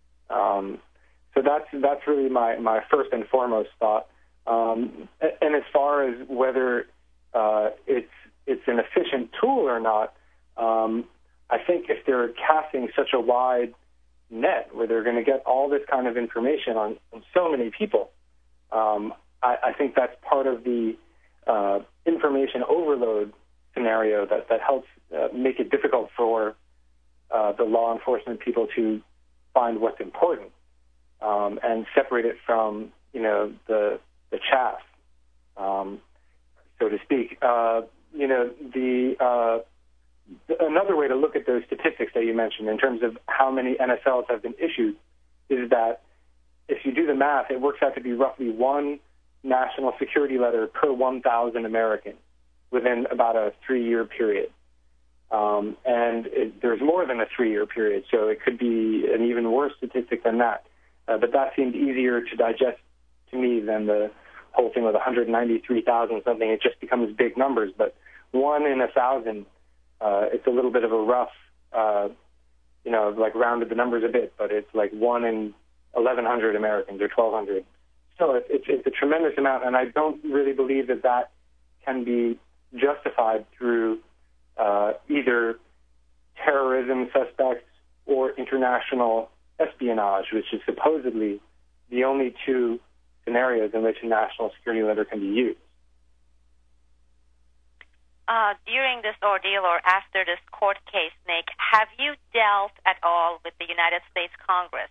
Um, so that's that's really my, my first and foremost thought. Um, and as far as whether uh, it's it's an efficient tool or not, um, I think if they're casting such a wide net where they're going to get all this kind of information on, on so many people, um, I, I think that's part of the uh, information overload scenario that, that helps uh, make it difficult for uh, the law enforcement people to find what's important um, and separate it from, you know, the the chaff, um, so to speak. Uh, you know, the uh, another way to look at those statistics that you mentioned in terms of how many N S Ls have been issued is that if you do the math, it works out to be roughly one national security letter per one thousand Americans within about a three-year period. Um, and it, there's more than a three-year period, so it could be an even worse statistic than that. Uh, but that seemed easier to digest to me than the whole thing with one hundred ninety-three thousand something. It just becomes big numbers. But one in a thousand, uh, it's a little bit of a rough, uh, you know, like rounded the numbers a bit, but it's like one in eleven hundred Americans or twelve hundred. So it's, it's, it's a tremendous amount, and I don't really believe that that can be justified through uh, either terrorism suspects or international espionage, which is supposedly the only two scenarios in which a national security letter can be used. Uh, during this ordeal or after this court case, Nick, have you dealt at all with the United States Congress?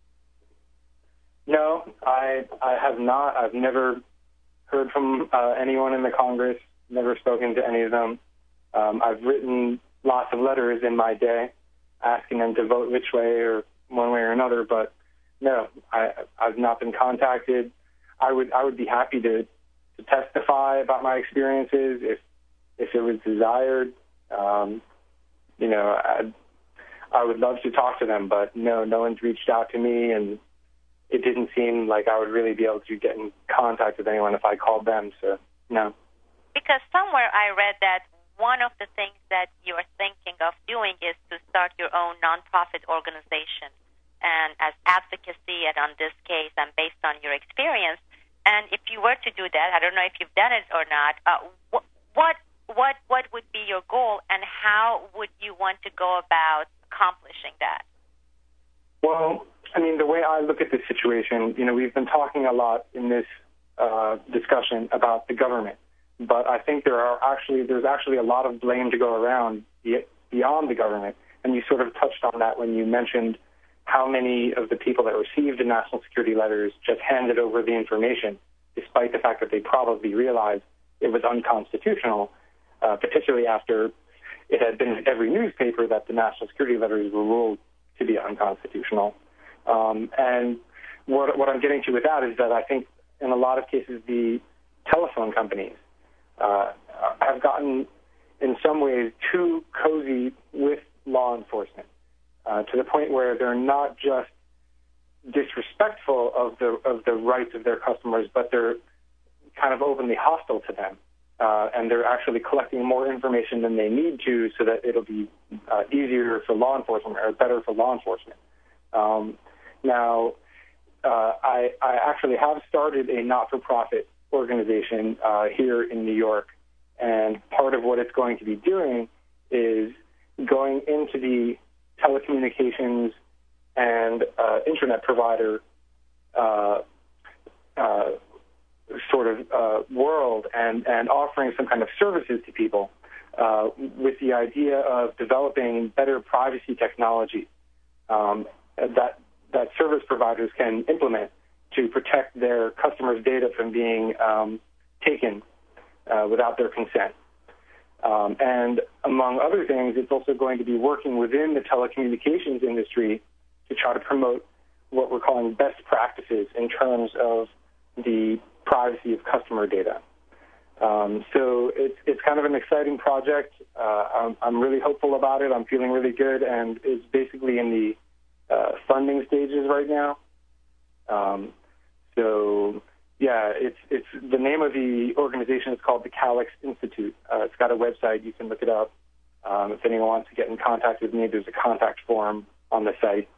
No, I I have not. I've never heard from uh, anyone in the Congress, never spoken to any of them. Um, I've written lots of letters in my day asking them to vote which way or one way or another, but no, I, I've not been contacted. I would I would be happy to, to testify about my experiences if if it was desired. Um, you know, I I would love to talk to them, but no, no one's reached out to me, and it didn't seem like I would really be able to get in contact with anyone if I called them. So no. Because somewhere I read that one of the things that you are thinking of doing is to start your own nonprofit organization, and as advocacy, and on this case, and based on your experience. And if you were to do that, I don't know if you've done it or not. Uh, wh- what what what would be your goal, and how would you want to go about accomplishing that? Well, I mean, the way I look at this situation, you know, we've been talking a lot in this uh, discussion about the government. But I think there are actually there's actually a lot of blame to go around beyond the government, and you sort of touched on that when you mentioned how many of the people that received the national security letters just handed over the information, despite the fact that they probably realized it was unconstitutional, uh, particularly after it had been in every newspaper that the national security letters were ruled to be unconstitutional. Um, and what, what I'm getting to with that is that I think in a lot of cases the telephone companies Uh, have gotten, in some ways, too cozy with law enforcement uh, to the point where they're not just disrespectful of the of the rights of their customers, but they're kind of openly hostile to them, uh, and they're actually collecting more information than they need to, so that it'll be uh, easier for law enforcement or better for law enforcement. Um, now, uh, I, I actually have started a not-for-profit organization uh, here in New York, and part of what it's going to be doing is going into the telecommunications and uh, internet provider uh, uh, sort of uh, world and, and offering some kind of services to people uh, with the idea of developing better privacy technology um, that that service providers can implement to protect their customers' data from being um, taken uh, without their consent. Um, and among other things, it's also going to be working within the telecommunications industry to try to promote what we're calling best practices in terms of the privacy of customer data. Um, so it's it's kind of an exciting project. Uh, I'm, I'm really hopeful about it. I'm feeling really good, and it's basically in the uh, funding stages right now. Um, so yeah, it's it's the name of the organization is called the Calix Institute. Uh, it's got a website. You can look it up. Um, if anyone wants to get in contact with me, there's a contact form on the site.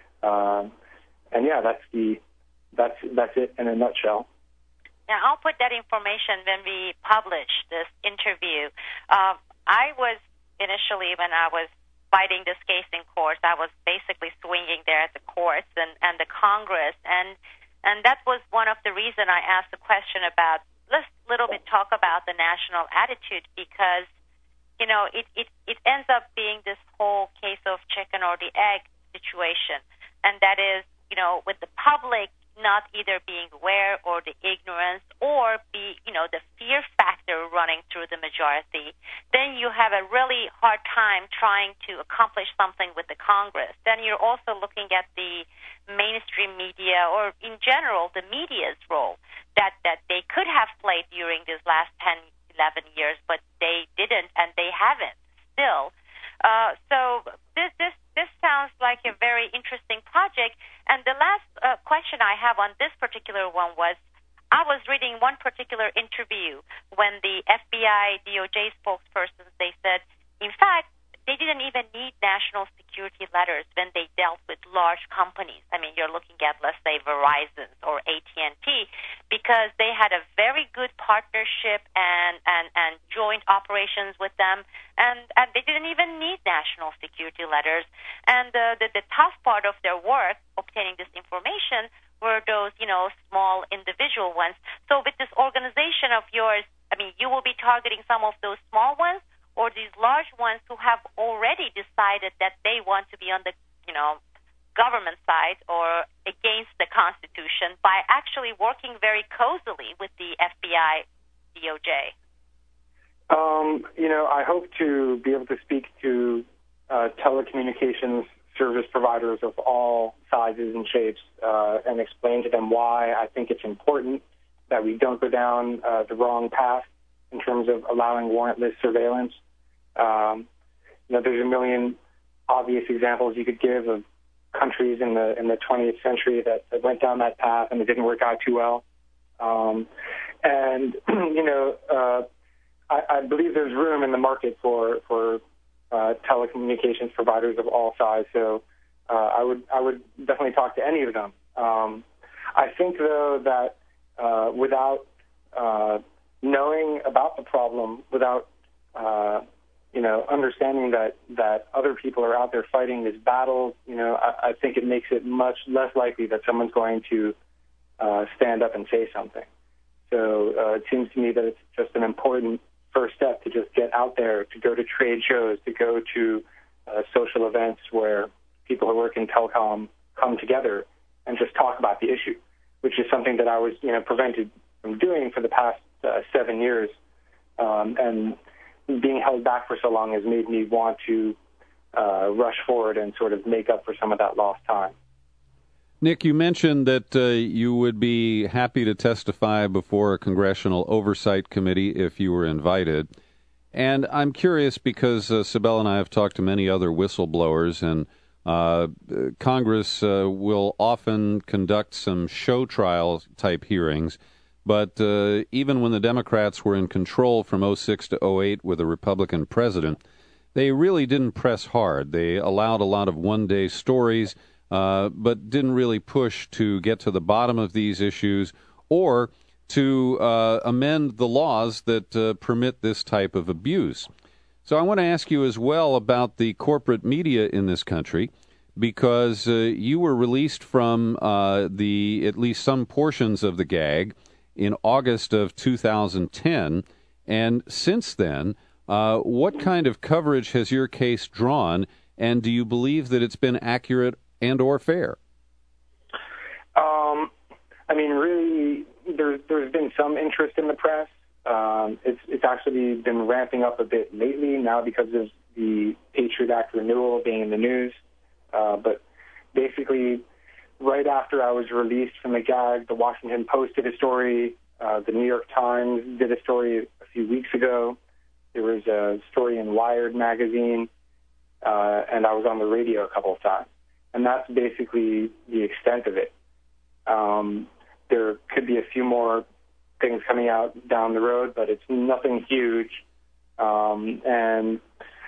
Um, and yeah, that's the that's that's it in a nutshell. Now, I'll put that information when we publish this interview. Uh, I was initially, when I was fighting this case in court, I was basically swinging there at the courts and, and the Congress, and and that was one of the reasons I asked the question about, let's a little bit talk about the national attitude, because, you know, it, it, it ends up being this whole case of chicken or the egg situation, and that is, you know, with the public not either being aware or the ignorance or be, you know, the fear factor running through the majority, then you have a really hard time trying to accomplish something with the Congress. Then you're also looking at the mainstream media or in general the media's role that, that they could have played during these last ten, eleven years, but they didn't and they haven't still. Uh, so this, this, this sounds like a very interesting project. And the last uh, question I have on this particular one was, I was reading one particular interview when the F B I, D O J spokespersons, they said, in fact, they didn't even need national security letters when they dealt with large companies. I mean, you're looking at, let's say, Verizon or A T and T, because they had a very good partnership and, and, and joint operations with them, and, and they didn't even need national security letters. And uh, the, the tough part of their work, obtaining this information, were those, you know, small individual ones. So with this organization of yours, I mean, you will be targeting some of those small ones, or these large ones who have already decided that they want to be on the, you know, government side or against the Constitution by actually working very cozily with the F B I, D O J? Um, you know, I hope to be able to speak to uh, telecommunications service providers of all sizes and shapes uh, and explain to them why I think it's important that we don't go down uh, the wrong path in terms of allowing warrantless surveillance. Um, you know, there's a million obvious examples you could give of countries in the in the twentieth century that, that went down that path and it didn't work out too well. Um, and you know, uh, I, I believe there's room in the market for for uh, telecommunications providers of all size. So uh, I would I would definitely talk to any of them. Um, I think though that uh, without uh, knowing about the problem, without uh, you know, understanding that, that other people are out there fighting this battle, you know, I, I think it makes it much less likely that someone's going to uh, stand up and say something. So uh, it seems to me that it's just an important first step to just get out there, to go to trade shows, to go to uh, social events where people who work in telecom come together and just talk about the issue, which is something that I was, you know, prevented from doing for the past uh, seven years. Um, and being held back for so long has made me want to uh, rush forward and sort of make up for some of that lost time. Nick, you mentioned that uh, you would be happy to testify before a congressional oversight committee if you were invited. And I'm curious because uh, Sibel and I have talked to many other whistleblowers, and uh, Congress uh, will often conduct some show trial type hearings. But uh, even when the Democrats were in control from oh six to oh eight with a Republican president, they really didn't press hard. They allowed a lot of one-day stories. uh, but didn't really push to get to the bottom of these issues or to uh, amend the laws that uh, permit this type of abuse. So I want to ask you as well about the corporate media in this country, because uh, you were released from uh, the at least some portions of the gag in August of two thousand ten, and since then, uh, what kind of coverage has your case drawn, and do you believe that it's been accurate and or fair? Um, I mean, really, there's there's been some interest in the press. Um, it's it's actually been ramping up a bit lately now because of the Patriot Act renewal being in the news. Uh, but basically, right after I was released from the gag, the Washington Post did a story. Uh, the New York Times did a story a few weeks ago. There was a story in Wired magazine, uh, and I was on the radio a couple of times. And that's basically the extent of it. Um, there could be a few more things coming out down the road, but it's nothing huge. Um, and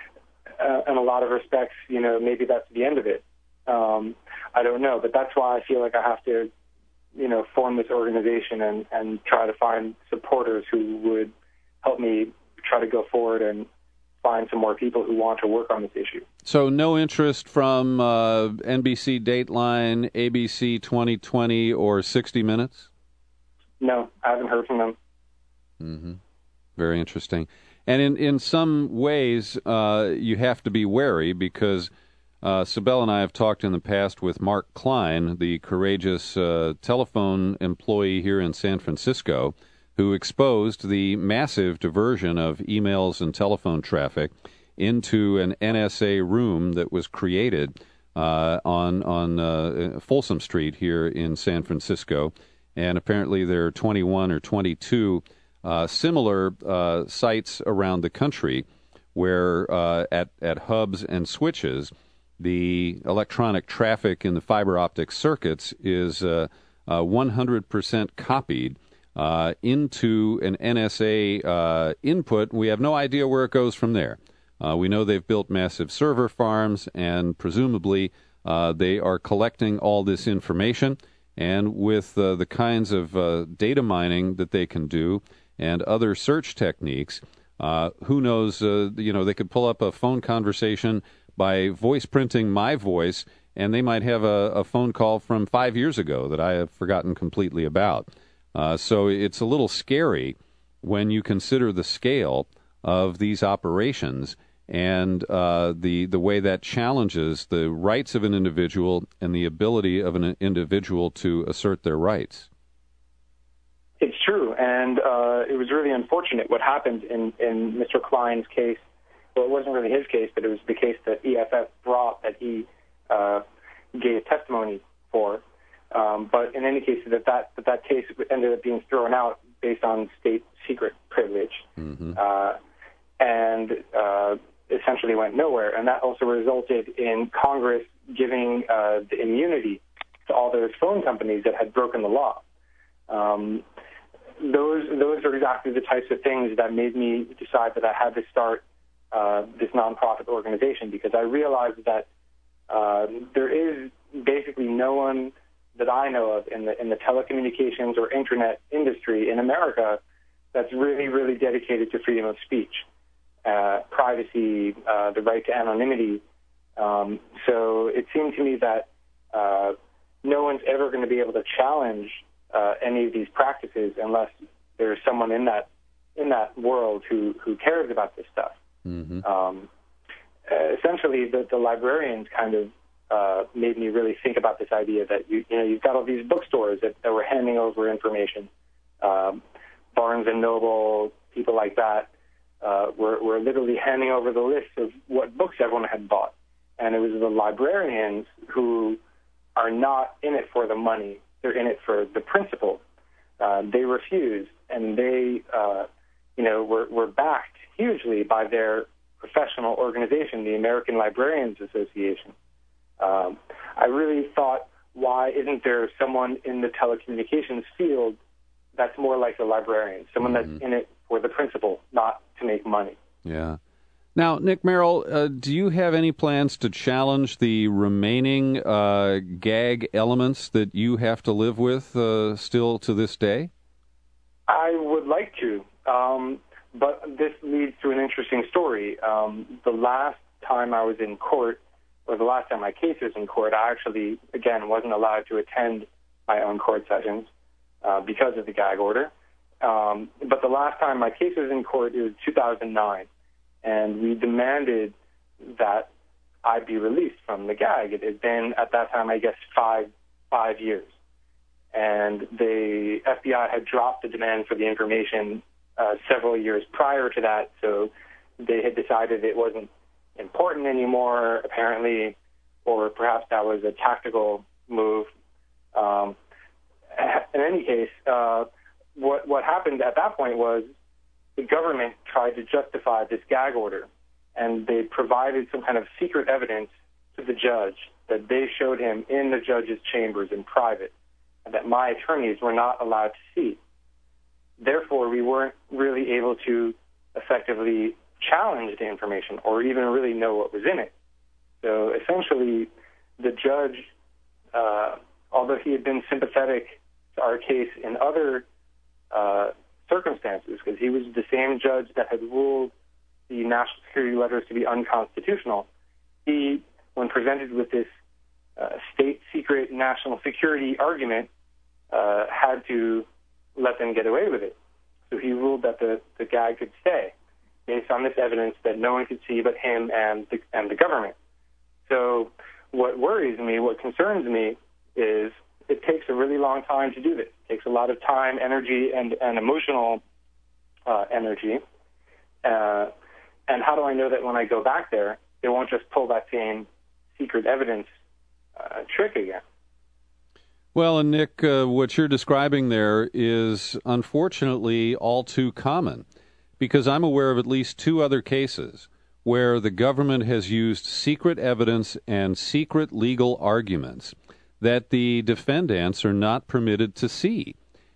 uh, in a lot of respects, you know, maybe that's the end of it. Um, I don't know, but that's why I feel like I have to, you know, form this organization and, and try to find supporters who would help me try to go forward and find some more people who want to work on this issue. So no interest from uh, N B C Dateline, A B C twenty twenty, or sixty minutes? No, I haven't heard from them. Mm-hmm. Very interesting. And in, in some ways, uh, you have to be wary because uh, Sibel and I have talked in the past with Mark Klein, the courageous uh, telephone employee here in San Francisco, who exposed the massive diversion of emails and telephone traffic into an N S A room that was created uh, on, on uh, Folsom Street here in San Francisco. And apparently there are twenty-one or twenty-two uh, similar uh, sites around the country where uh, at, at hubs and switches, the electronic traffic in the fiber optic circuits is uh, uh, one hundred percent copied uh, into an N S A uh, input. We have no idea where it goes from there. Uh, we know they've built massive server farms, and presumably uh, they are collecting all this information. And with uh, the kinds of uh, data mining that they can do and other search techniques, uh, who knows, uh, you know, they could pull up a phone conversation by voice printing my voice, and they might have a, a phone call from five years ago that I have forgotten completely about. Uh, so it's a little scary when you consider the scale of these operations and uh, the the way that challenges the rights of an individual and the ability of an individual to assert their rights. It's true, and uh, it was really unfortunate what happened in, in Mister Klein's case. Well, it wasn't really his case, but it was the case that E F F brought that he uh, gave testimony for. Um, but in any case, that, that that that case ended up being thrown out based on state secret privilege, mm-hmm. uh, and uh, essentially went nowhere. And that also resulted in Congress giving uh, the immunity to all those phone companies that had broken the law. Um, those those are exactly the types of things that made me decide that I had to start uh, this nonprofit organization, because I realized that uh, there is basically no one that I know of in the in the telecommunications or internet industry in America that's really, really dedicated to freedom of speech, uh, privacy, uh, the right to anonymity. Um, so it seemed to me that uh, no one's ever going to be able to challenge uh, any of these practices unless there's someone in that in that world who, who cares about this stuff. Mm-hmm. Um, uh, essentially, the, the librarians kind of Uh, made me really think about this idea that you, you know, you've got all these bookstores that, that were handing over information. Um, Barnes and Noble, people like that, uh, were, were literally handing over the list of what books everyone had bought. And it was the librarians who are not in it for the money. They're in it for the principle. Uh, they refused, and they, uh, you know, were, were backed hugely by their professional organization, the American Librarians Association. Um, I really thought, why isn't there someone in the telecommunications field that's more like a librarian, someone mm-hmm. that's in it for the principle, not to make money? Yeah. Now, Nick Merrill, uh, do you have any plans to challenge the remaining uh, gag elements that you have to live with uh, still to this day? I would like to, um, but this leads to an interesting story. Um, the last time I was in court, or the last time my case was in court, I actually, again, wasn't allowed to attend my own court sessions uh, because of the gag order. Um, but the last time my case was in court, it was two thousand nine. And we demanded that I be released from the gag. It had been, at that time, I guess, five five years. And the F B I had dropped the demand for the information uh, several years prior to that, so they had decided it wasn't important anymore, apparently, or perhaps that was a tactical move. Um, in any case, uh, what, what happened at that point was the government tried to justify this gag order, and they provided some kind of secret evidence to the judge that they showed him in the judge's chambers in private, and that my attorneys were not allowed to see. Therefore, we weren't really able to effectively challenge the information or even really know what was in it. So essentially, the judge, uh, although he had been sympathetic to our case in other uh, circumstances, because he was the same judge that had ruled the national security letters to be unconstitutional, he, when presented with this uh, state secret national security argument, uh, had to let them get away with it. So he ruled that the, the gag could stay based on this evidence that no one could see but him and the, and the government. So what worries me, what concerns me, is it takes a really long time to do this. It takes a lot of time, energy, and, and emotional uh, energy. Uh, and how do I know that when I go back there, they won't just pull that same secret evidence uh, trick again? Well, and Nick, uh, what you're describing there is unfortunately all too common, because I'm aware of at least two other cases where the government has used secret evidence and secret legal arguments that the defendants are not permitted to see.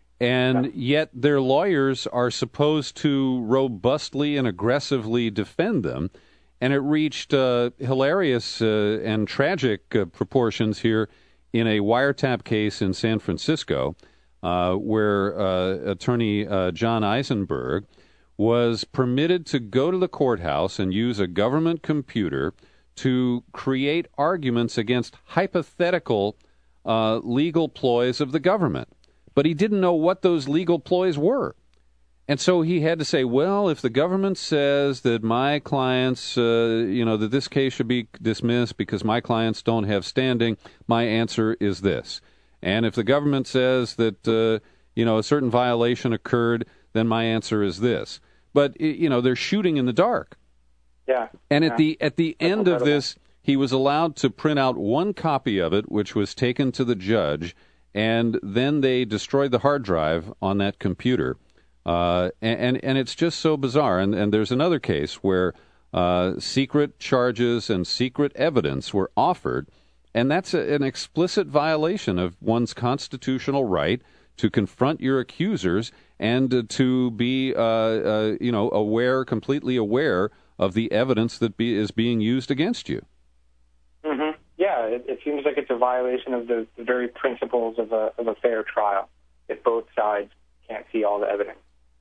And yet their lawyers are supposed to robustly and aggressively defend them. And it reached uh, hilarious uh, and tragic uh, proportions here in a wiretap case in San Francisco, uh, where uh, attorney uh, John Eisenberg was permitted to go to the courthouse and use a government computer to create arguments against hypothetical Uh, legal ploys of the government. But he didn't know what those legal ploys were. And so he had to say, well, if the government says that my clients, uh, you know, that this case should be dismissed because my clients don't have standing, my answer is this. And if the government says that, uh, you know, a certain violation occurred, then my answer is this. But, you know, they're shooting in the dark. Yeah. And yeah. at the at the That's end incredible. of this, he was allowed to print out one copy of it, which was taken to the judge, and then they destroyed the hard drive on that computer. Uh, and, and and it's just so bizarre. And, and there's another case where uh, secret charges and secret evidence were offered, and that's a, an explicit violation of one's constitutional right to confront your accusers and uh, to be, uh, uh, you know, aware, completely aware of the evidence that be, is being used against you. Mm-hmm. Yeah, it, it seems like it's a violation of the, the very principles of a, of a fair trial if both sides can't see all the evidence.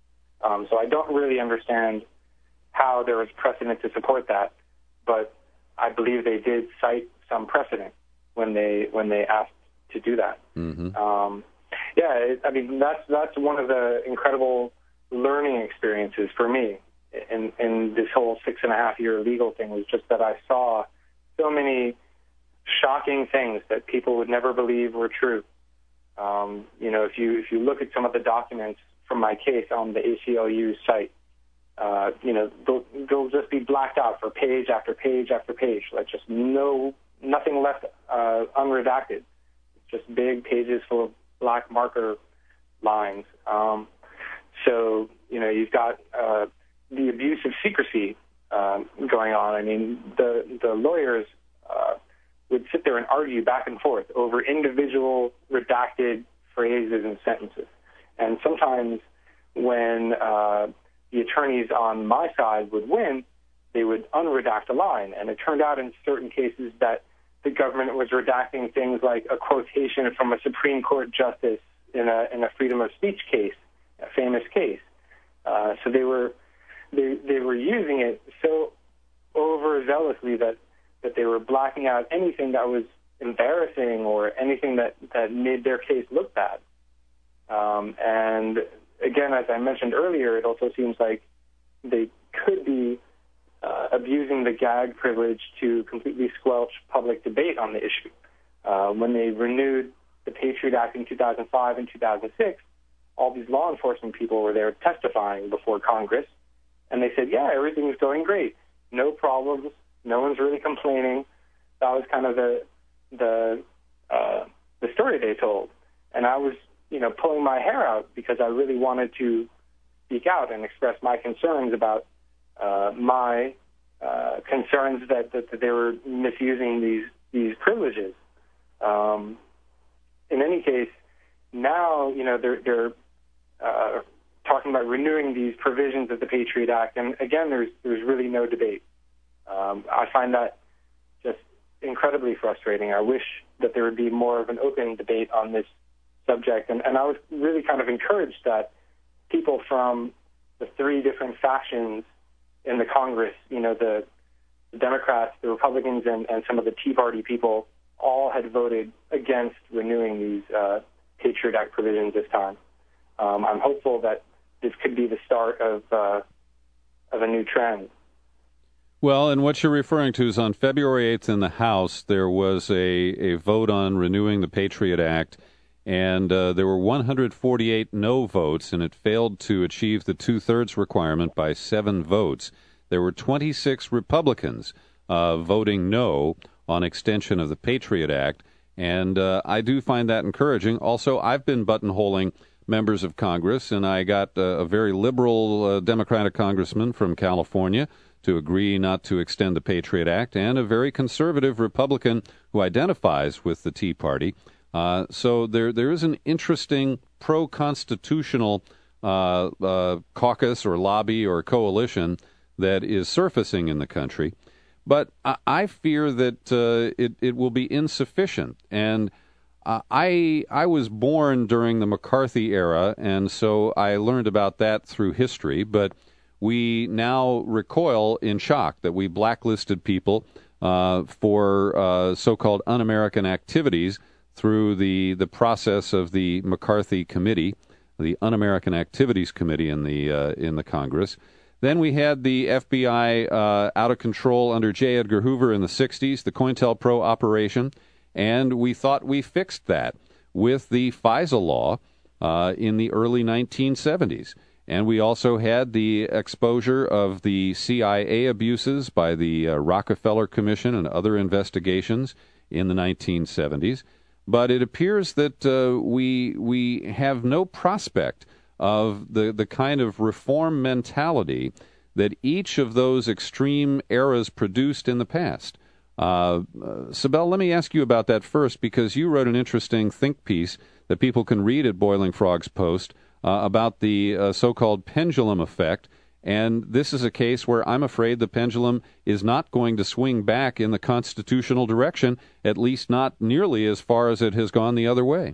Um, so I don't really understand how there was precedent to support that, but I believe they did cite some precedent when they when they asked to do that. Mm-hmm. Um, yeah, it, I mean that's that's one of the incredible learning experiences for me in in this whole six and a half year legal thing, was just that I saw so many shocking things that people would never believe were true. Um, you know, if you if you look at some of the documents from my case on the A C L U site, uh, you know, they'll, they'll just be blacked out for page after page after page, like just no nothing left uh, unredacted. Just big pages full of black marker lines. Um, so, you know, you've got uh, the abuse of secrecy um, going on. I mean, the the lawyers uh, would sit there and argue back and forth over individual redacted phrases and sentences. And sometimes when uh, the attorneys on my side would win, they would unredact a line. And it turned out in certain cases that the government was redacting things like a quotation from a Supreme Court justice in a in a freedom of speech case, a famous case. Uh, so they were they they were using it so overzealously that that they were blacking out anything that was embarrassing or anything that, that made their case look bad. Um, and again, as I mentioned earlier, it also seems like they could be uh, abusing the gag privilege to completely squelch public debate on the issue. Uh, when they renewed the Patriot Act in two thousand five and two thousand six, all these law enforcement people were there testifying before Congress, and they said, yeah, everything's going great. No problems. No one's really complaining. That was kind of the the uh, the story they told. And I was, you know, pulling my hair out because I really wanted to speak out and express my concerns about uh, my uh, concerns that, that, that they were misusing these, these privileges. Um, in any case, now, you know, they're, they're uh, talking about renewing these provisions of the Patriot Act. And again, there's, there's really no debate. Um, I find that just incredibly frustrating. I wish that there would be more of an open debate on this subject. And, and I was really kind of encouraged that people from the three different factions in the Congress, you know, the, the Democrats, the Republicans, and, and some of the Tea Party people all had voted against renewing these uh, Patriot Act provisions this time. Um, I'm hopeful that this could be the start of uh, of a new trend. Well, and what you're referring to is on February eighth in the House, there was a, a vote on renewing the Patriot Act, and uh, there were one hundred forty-eight no votes, and it failed to achieve the two-thirds requirement by seven votes. There were twenty-six Republicans uh, voting no on extension of the Patriot Act, and uh, I do find that encouraging. Also, I've been buttonholing members of Congress, and I got uh, a very liberal uh, Democratic congressman from California to agree not to extend the Patriot Act, and a very conservative Republican who identifies with the Tea Party. Uh, so there there is an interesting pro-constitutional uh, uh, caucus or lobby or coalition that is surfacing in the country. But I, I fear that uh, it, it will be insufficient. And uh, I I was born during the McCarthy era, and so I learned about that through history, but we now recoil in shock that we blacklisted people uh, for uh, so-called un-American activities through the, the process of the McCarthy Committee, the Un-American Activities Committee in the uh, in the Congress. Then we had the F B I uh, out of control under J. Edgar Hoover in the sixties, the COINTELPRO operation, and we thought we fixed that with the FISA law uh, in the early nineteen seventies. And we also had the exposure of the C I A abuses by the uh, Rockefeller Commission and other investigations in the nineteen seventies. But it appears that uh, we we have no prospect of the, the kind of reform mentality that each of those extreme eras produced in the past. Uh, uh, Sibel, let me ask you about that first, because you wrote an interesting think piece that people can read at Boiling Frogs Post Uh, about the uh, so-called pendulum effect, and this is a case where I'm afraid the pendulum is not going to swing back in the constitutional direction, at least not nearly as far as it has gone the other way.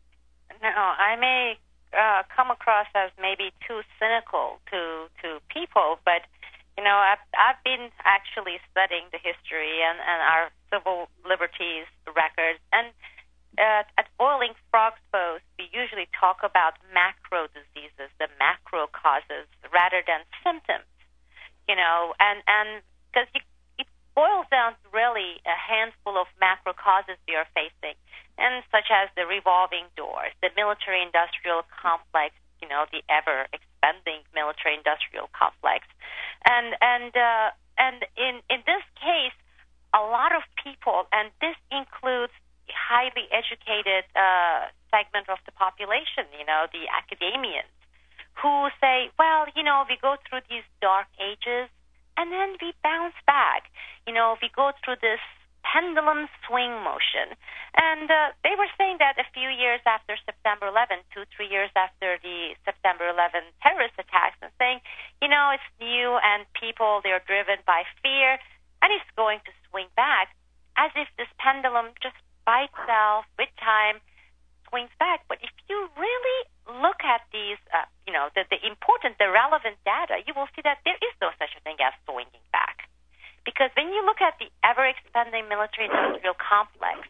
No, I may uh, come across as maybe too cynical to, to people, but, you know, I've, I've been actually studying the history and, and our civil liberties records, and Uh, at Boiling Frogs Post, we usually talk about macro diseases, the macro causes, rather than symptoms, you know, and and because it boils down to really a handful of macro causes we are facing, and such as the revolving doors, the military-industrial complex, you know, the ever-expanding military-industrial complex, and and uh, and in in this case, a lot of people, and this includes highly educated uh, segment of the population, you know, the academians, who say, well, you know, we go through these dark ages and then we bounce back. You know, we go through this pendulum swing motion. And uh, they were saying that a few years after September eleventh, two, three years after the September eleventh terrorist attacks, and saying, you know, it's new and people, they're driven by fear, and it's going to swing back, as if this pendulum just by itself, with time, swings back. But if you really look at these, uh, you know, the, the important, the relevant data, you will see that there is no such a thing as swinging back. Because when you look at the ever-expanding military-industrial complex,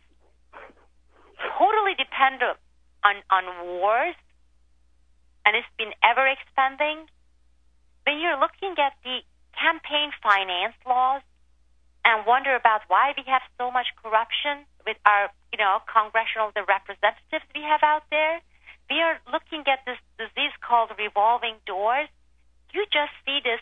totally dependent on, on wars, and it's been ever-expanding, when you're looking at the campaign finance laws and wonder about why we have so much corruption with our, you know, congressional, the representatives we have out there, we are looking at this disease called revolving doors. You just see this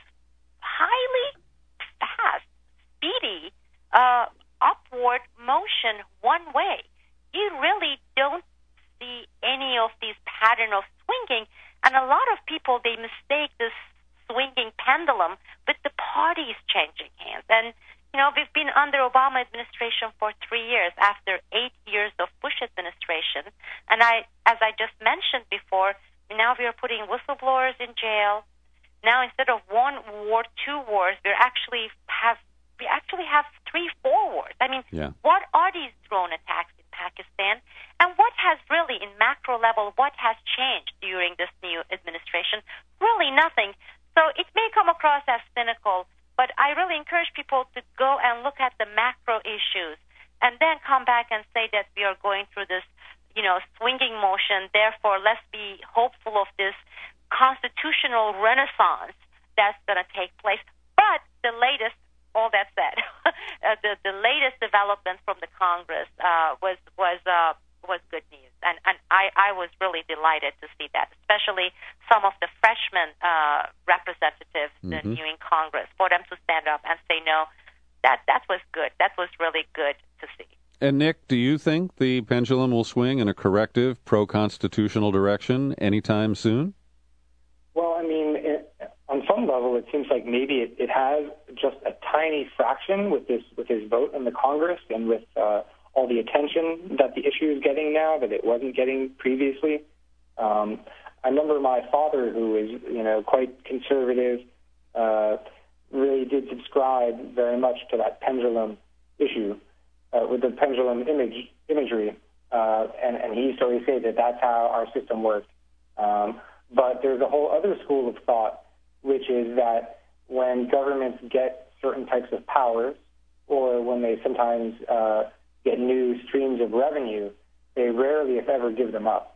highly fast, speedy, uh, upward motion one way. You really don't see any of these pattern of swinging, and a lot of people, they mistake this swinging pendulum with the parties changing hands. And, you know, we've been under Obama administration for three years after eight years of Bush administration, and I, as I just mentioned before, now we are putting whistleblowers in jail. Now, instead of one war, two wars, we actually have we actually have three, four wars. I mean, yeah. What are these drone attacks in Pakistan? And what has really, in macro level, what has changed during this new administration? Really nothing. So it may come across as cynical, but I really encourage people to go and look at the macro issues and then come back and say that we are going through this, you know, swinging motion. Therefore, let's be hopeful of this constitutional renaissance that's going to take place. But the latest, all that said, uh, the the latest development from the Congress uh, was was uh, was good news, and and I, I was really delighted to see that, especially some of the freshman uh, representatives mm-hmm. the new in Congress, for them to stand up and say no, that that was good, that was really good to see. And Nick, do you think the pendulum will swing in a corrective, pro-constitutional direction anytime soon? Well, I mean, it, on some level, it seems like maybe it, it has just a tiny fraction with this with his vote in the Congress and with uh, all the attention that the issue is getting now that it wasn't getting previously. Um, I remember my father, who is, you know, quite conservative, uh, really did subscribe very much to that pendulum issue uh, with the pendulum image imagery, uh, and, and he used to always say that that's how our system worked. Um, but there's a whole other school of thought, which is that when governments get certain types of powers, or when they sometimes uh, get new streams of revenue, they rarely, if ever, give them up.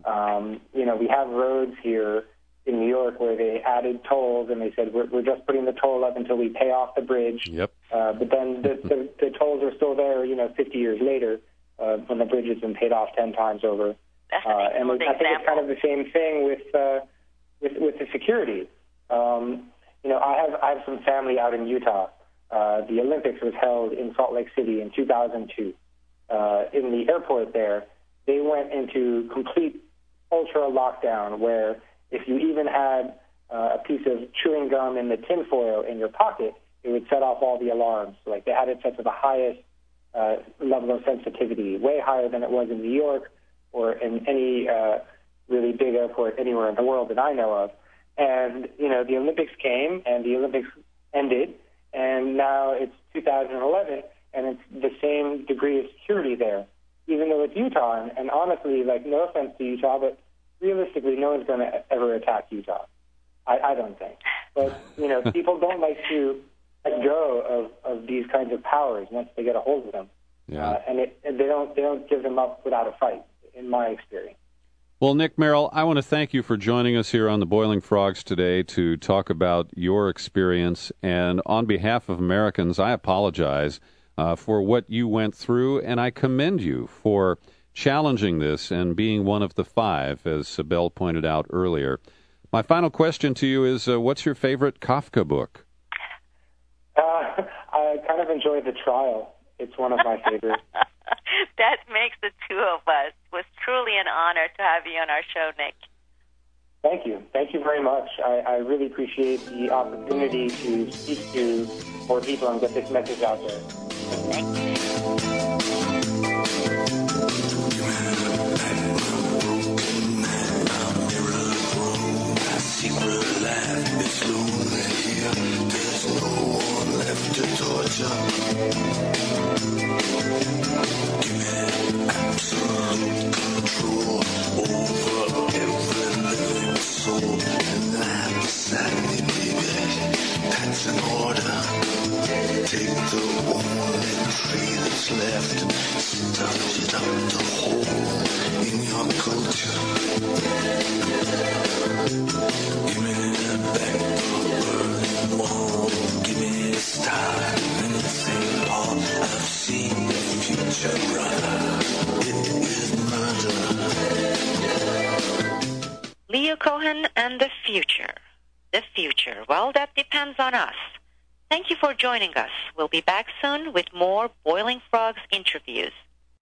Um, you know, we have roads here in New York where they added tolls, and they said, we're, we're just putting the toll up until we pay off the bridge. Yep. Uh, but then the, the, the tolls are still there, you know, fifty years later, uh, when the bridge has been paid off ten times over. Uh, and I think it's kind of the same thing with uh, with, with the security. Um, you know, I have I have some family out in Utah. Uh, the Olympics was held in Salt Lake City in two thousand two. Uh, in the airport there, they went into complete ultra lockdown, where if you even had uh, a piece of chewing gum in the tinfoil in your pocket, it would set off all the alarms. So, like, they had it set to the highest uh, level of sensitivity, way higher than it was in New York or in any uh, really big airport anywhere in the world that I know of. And, you know, the Olympics came, and the Olympics ended, and now it's two thousand eleven, and it's the same degree of security there, even though it's Utah. And, and honestly, like, no offense to Utah, but realistically, no one's going to ever attack Utah. I, I don't think. But, you know, people don't like to let go of, of these kinds of powers once they get a hold of them. Yeah. Uh, and, it, and they don't they don't give them up without a fight, in my experience. Well, Nick Merrill, I want to thank you for joining us here on the Boiling Frogs today to talk about your experience. And on behalf of Americans, I apologize uh, for what you went through, and I commend you for challenging this and being one of the five, as Sibel pointed out earlier. My final question to you is, uh, what's your favorite Kafka book? Uh, I kind of enjoyed The Trial. It's one of my favorites. That makes the two of us. It was truly an honor to have you on our show, Nick. Thank you. Thank you very much. I, I really appreciate the opportunity to speak to more people and get this message out there. Thank you. Secret life is lonely here. There's no one left to torture. Give me absolute control over every living soul. And I'm beside me, baby. That's an order. Take the only tree that's left. Stuff it up the hole in your culture. Give me back the burning wall. Give me a star in Saint Paul. I've seen the future, brother. It is murder. Leo Cohen and the future. The future. Well, that depends on us. Thank you for joining us. We'll be back soon with more Boiling Frogs interviews.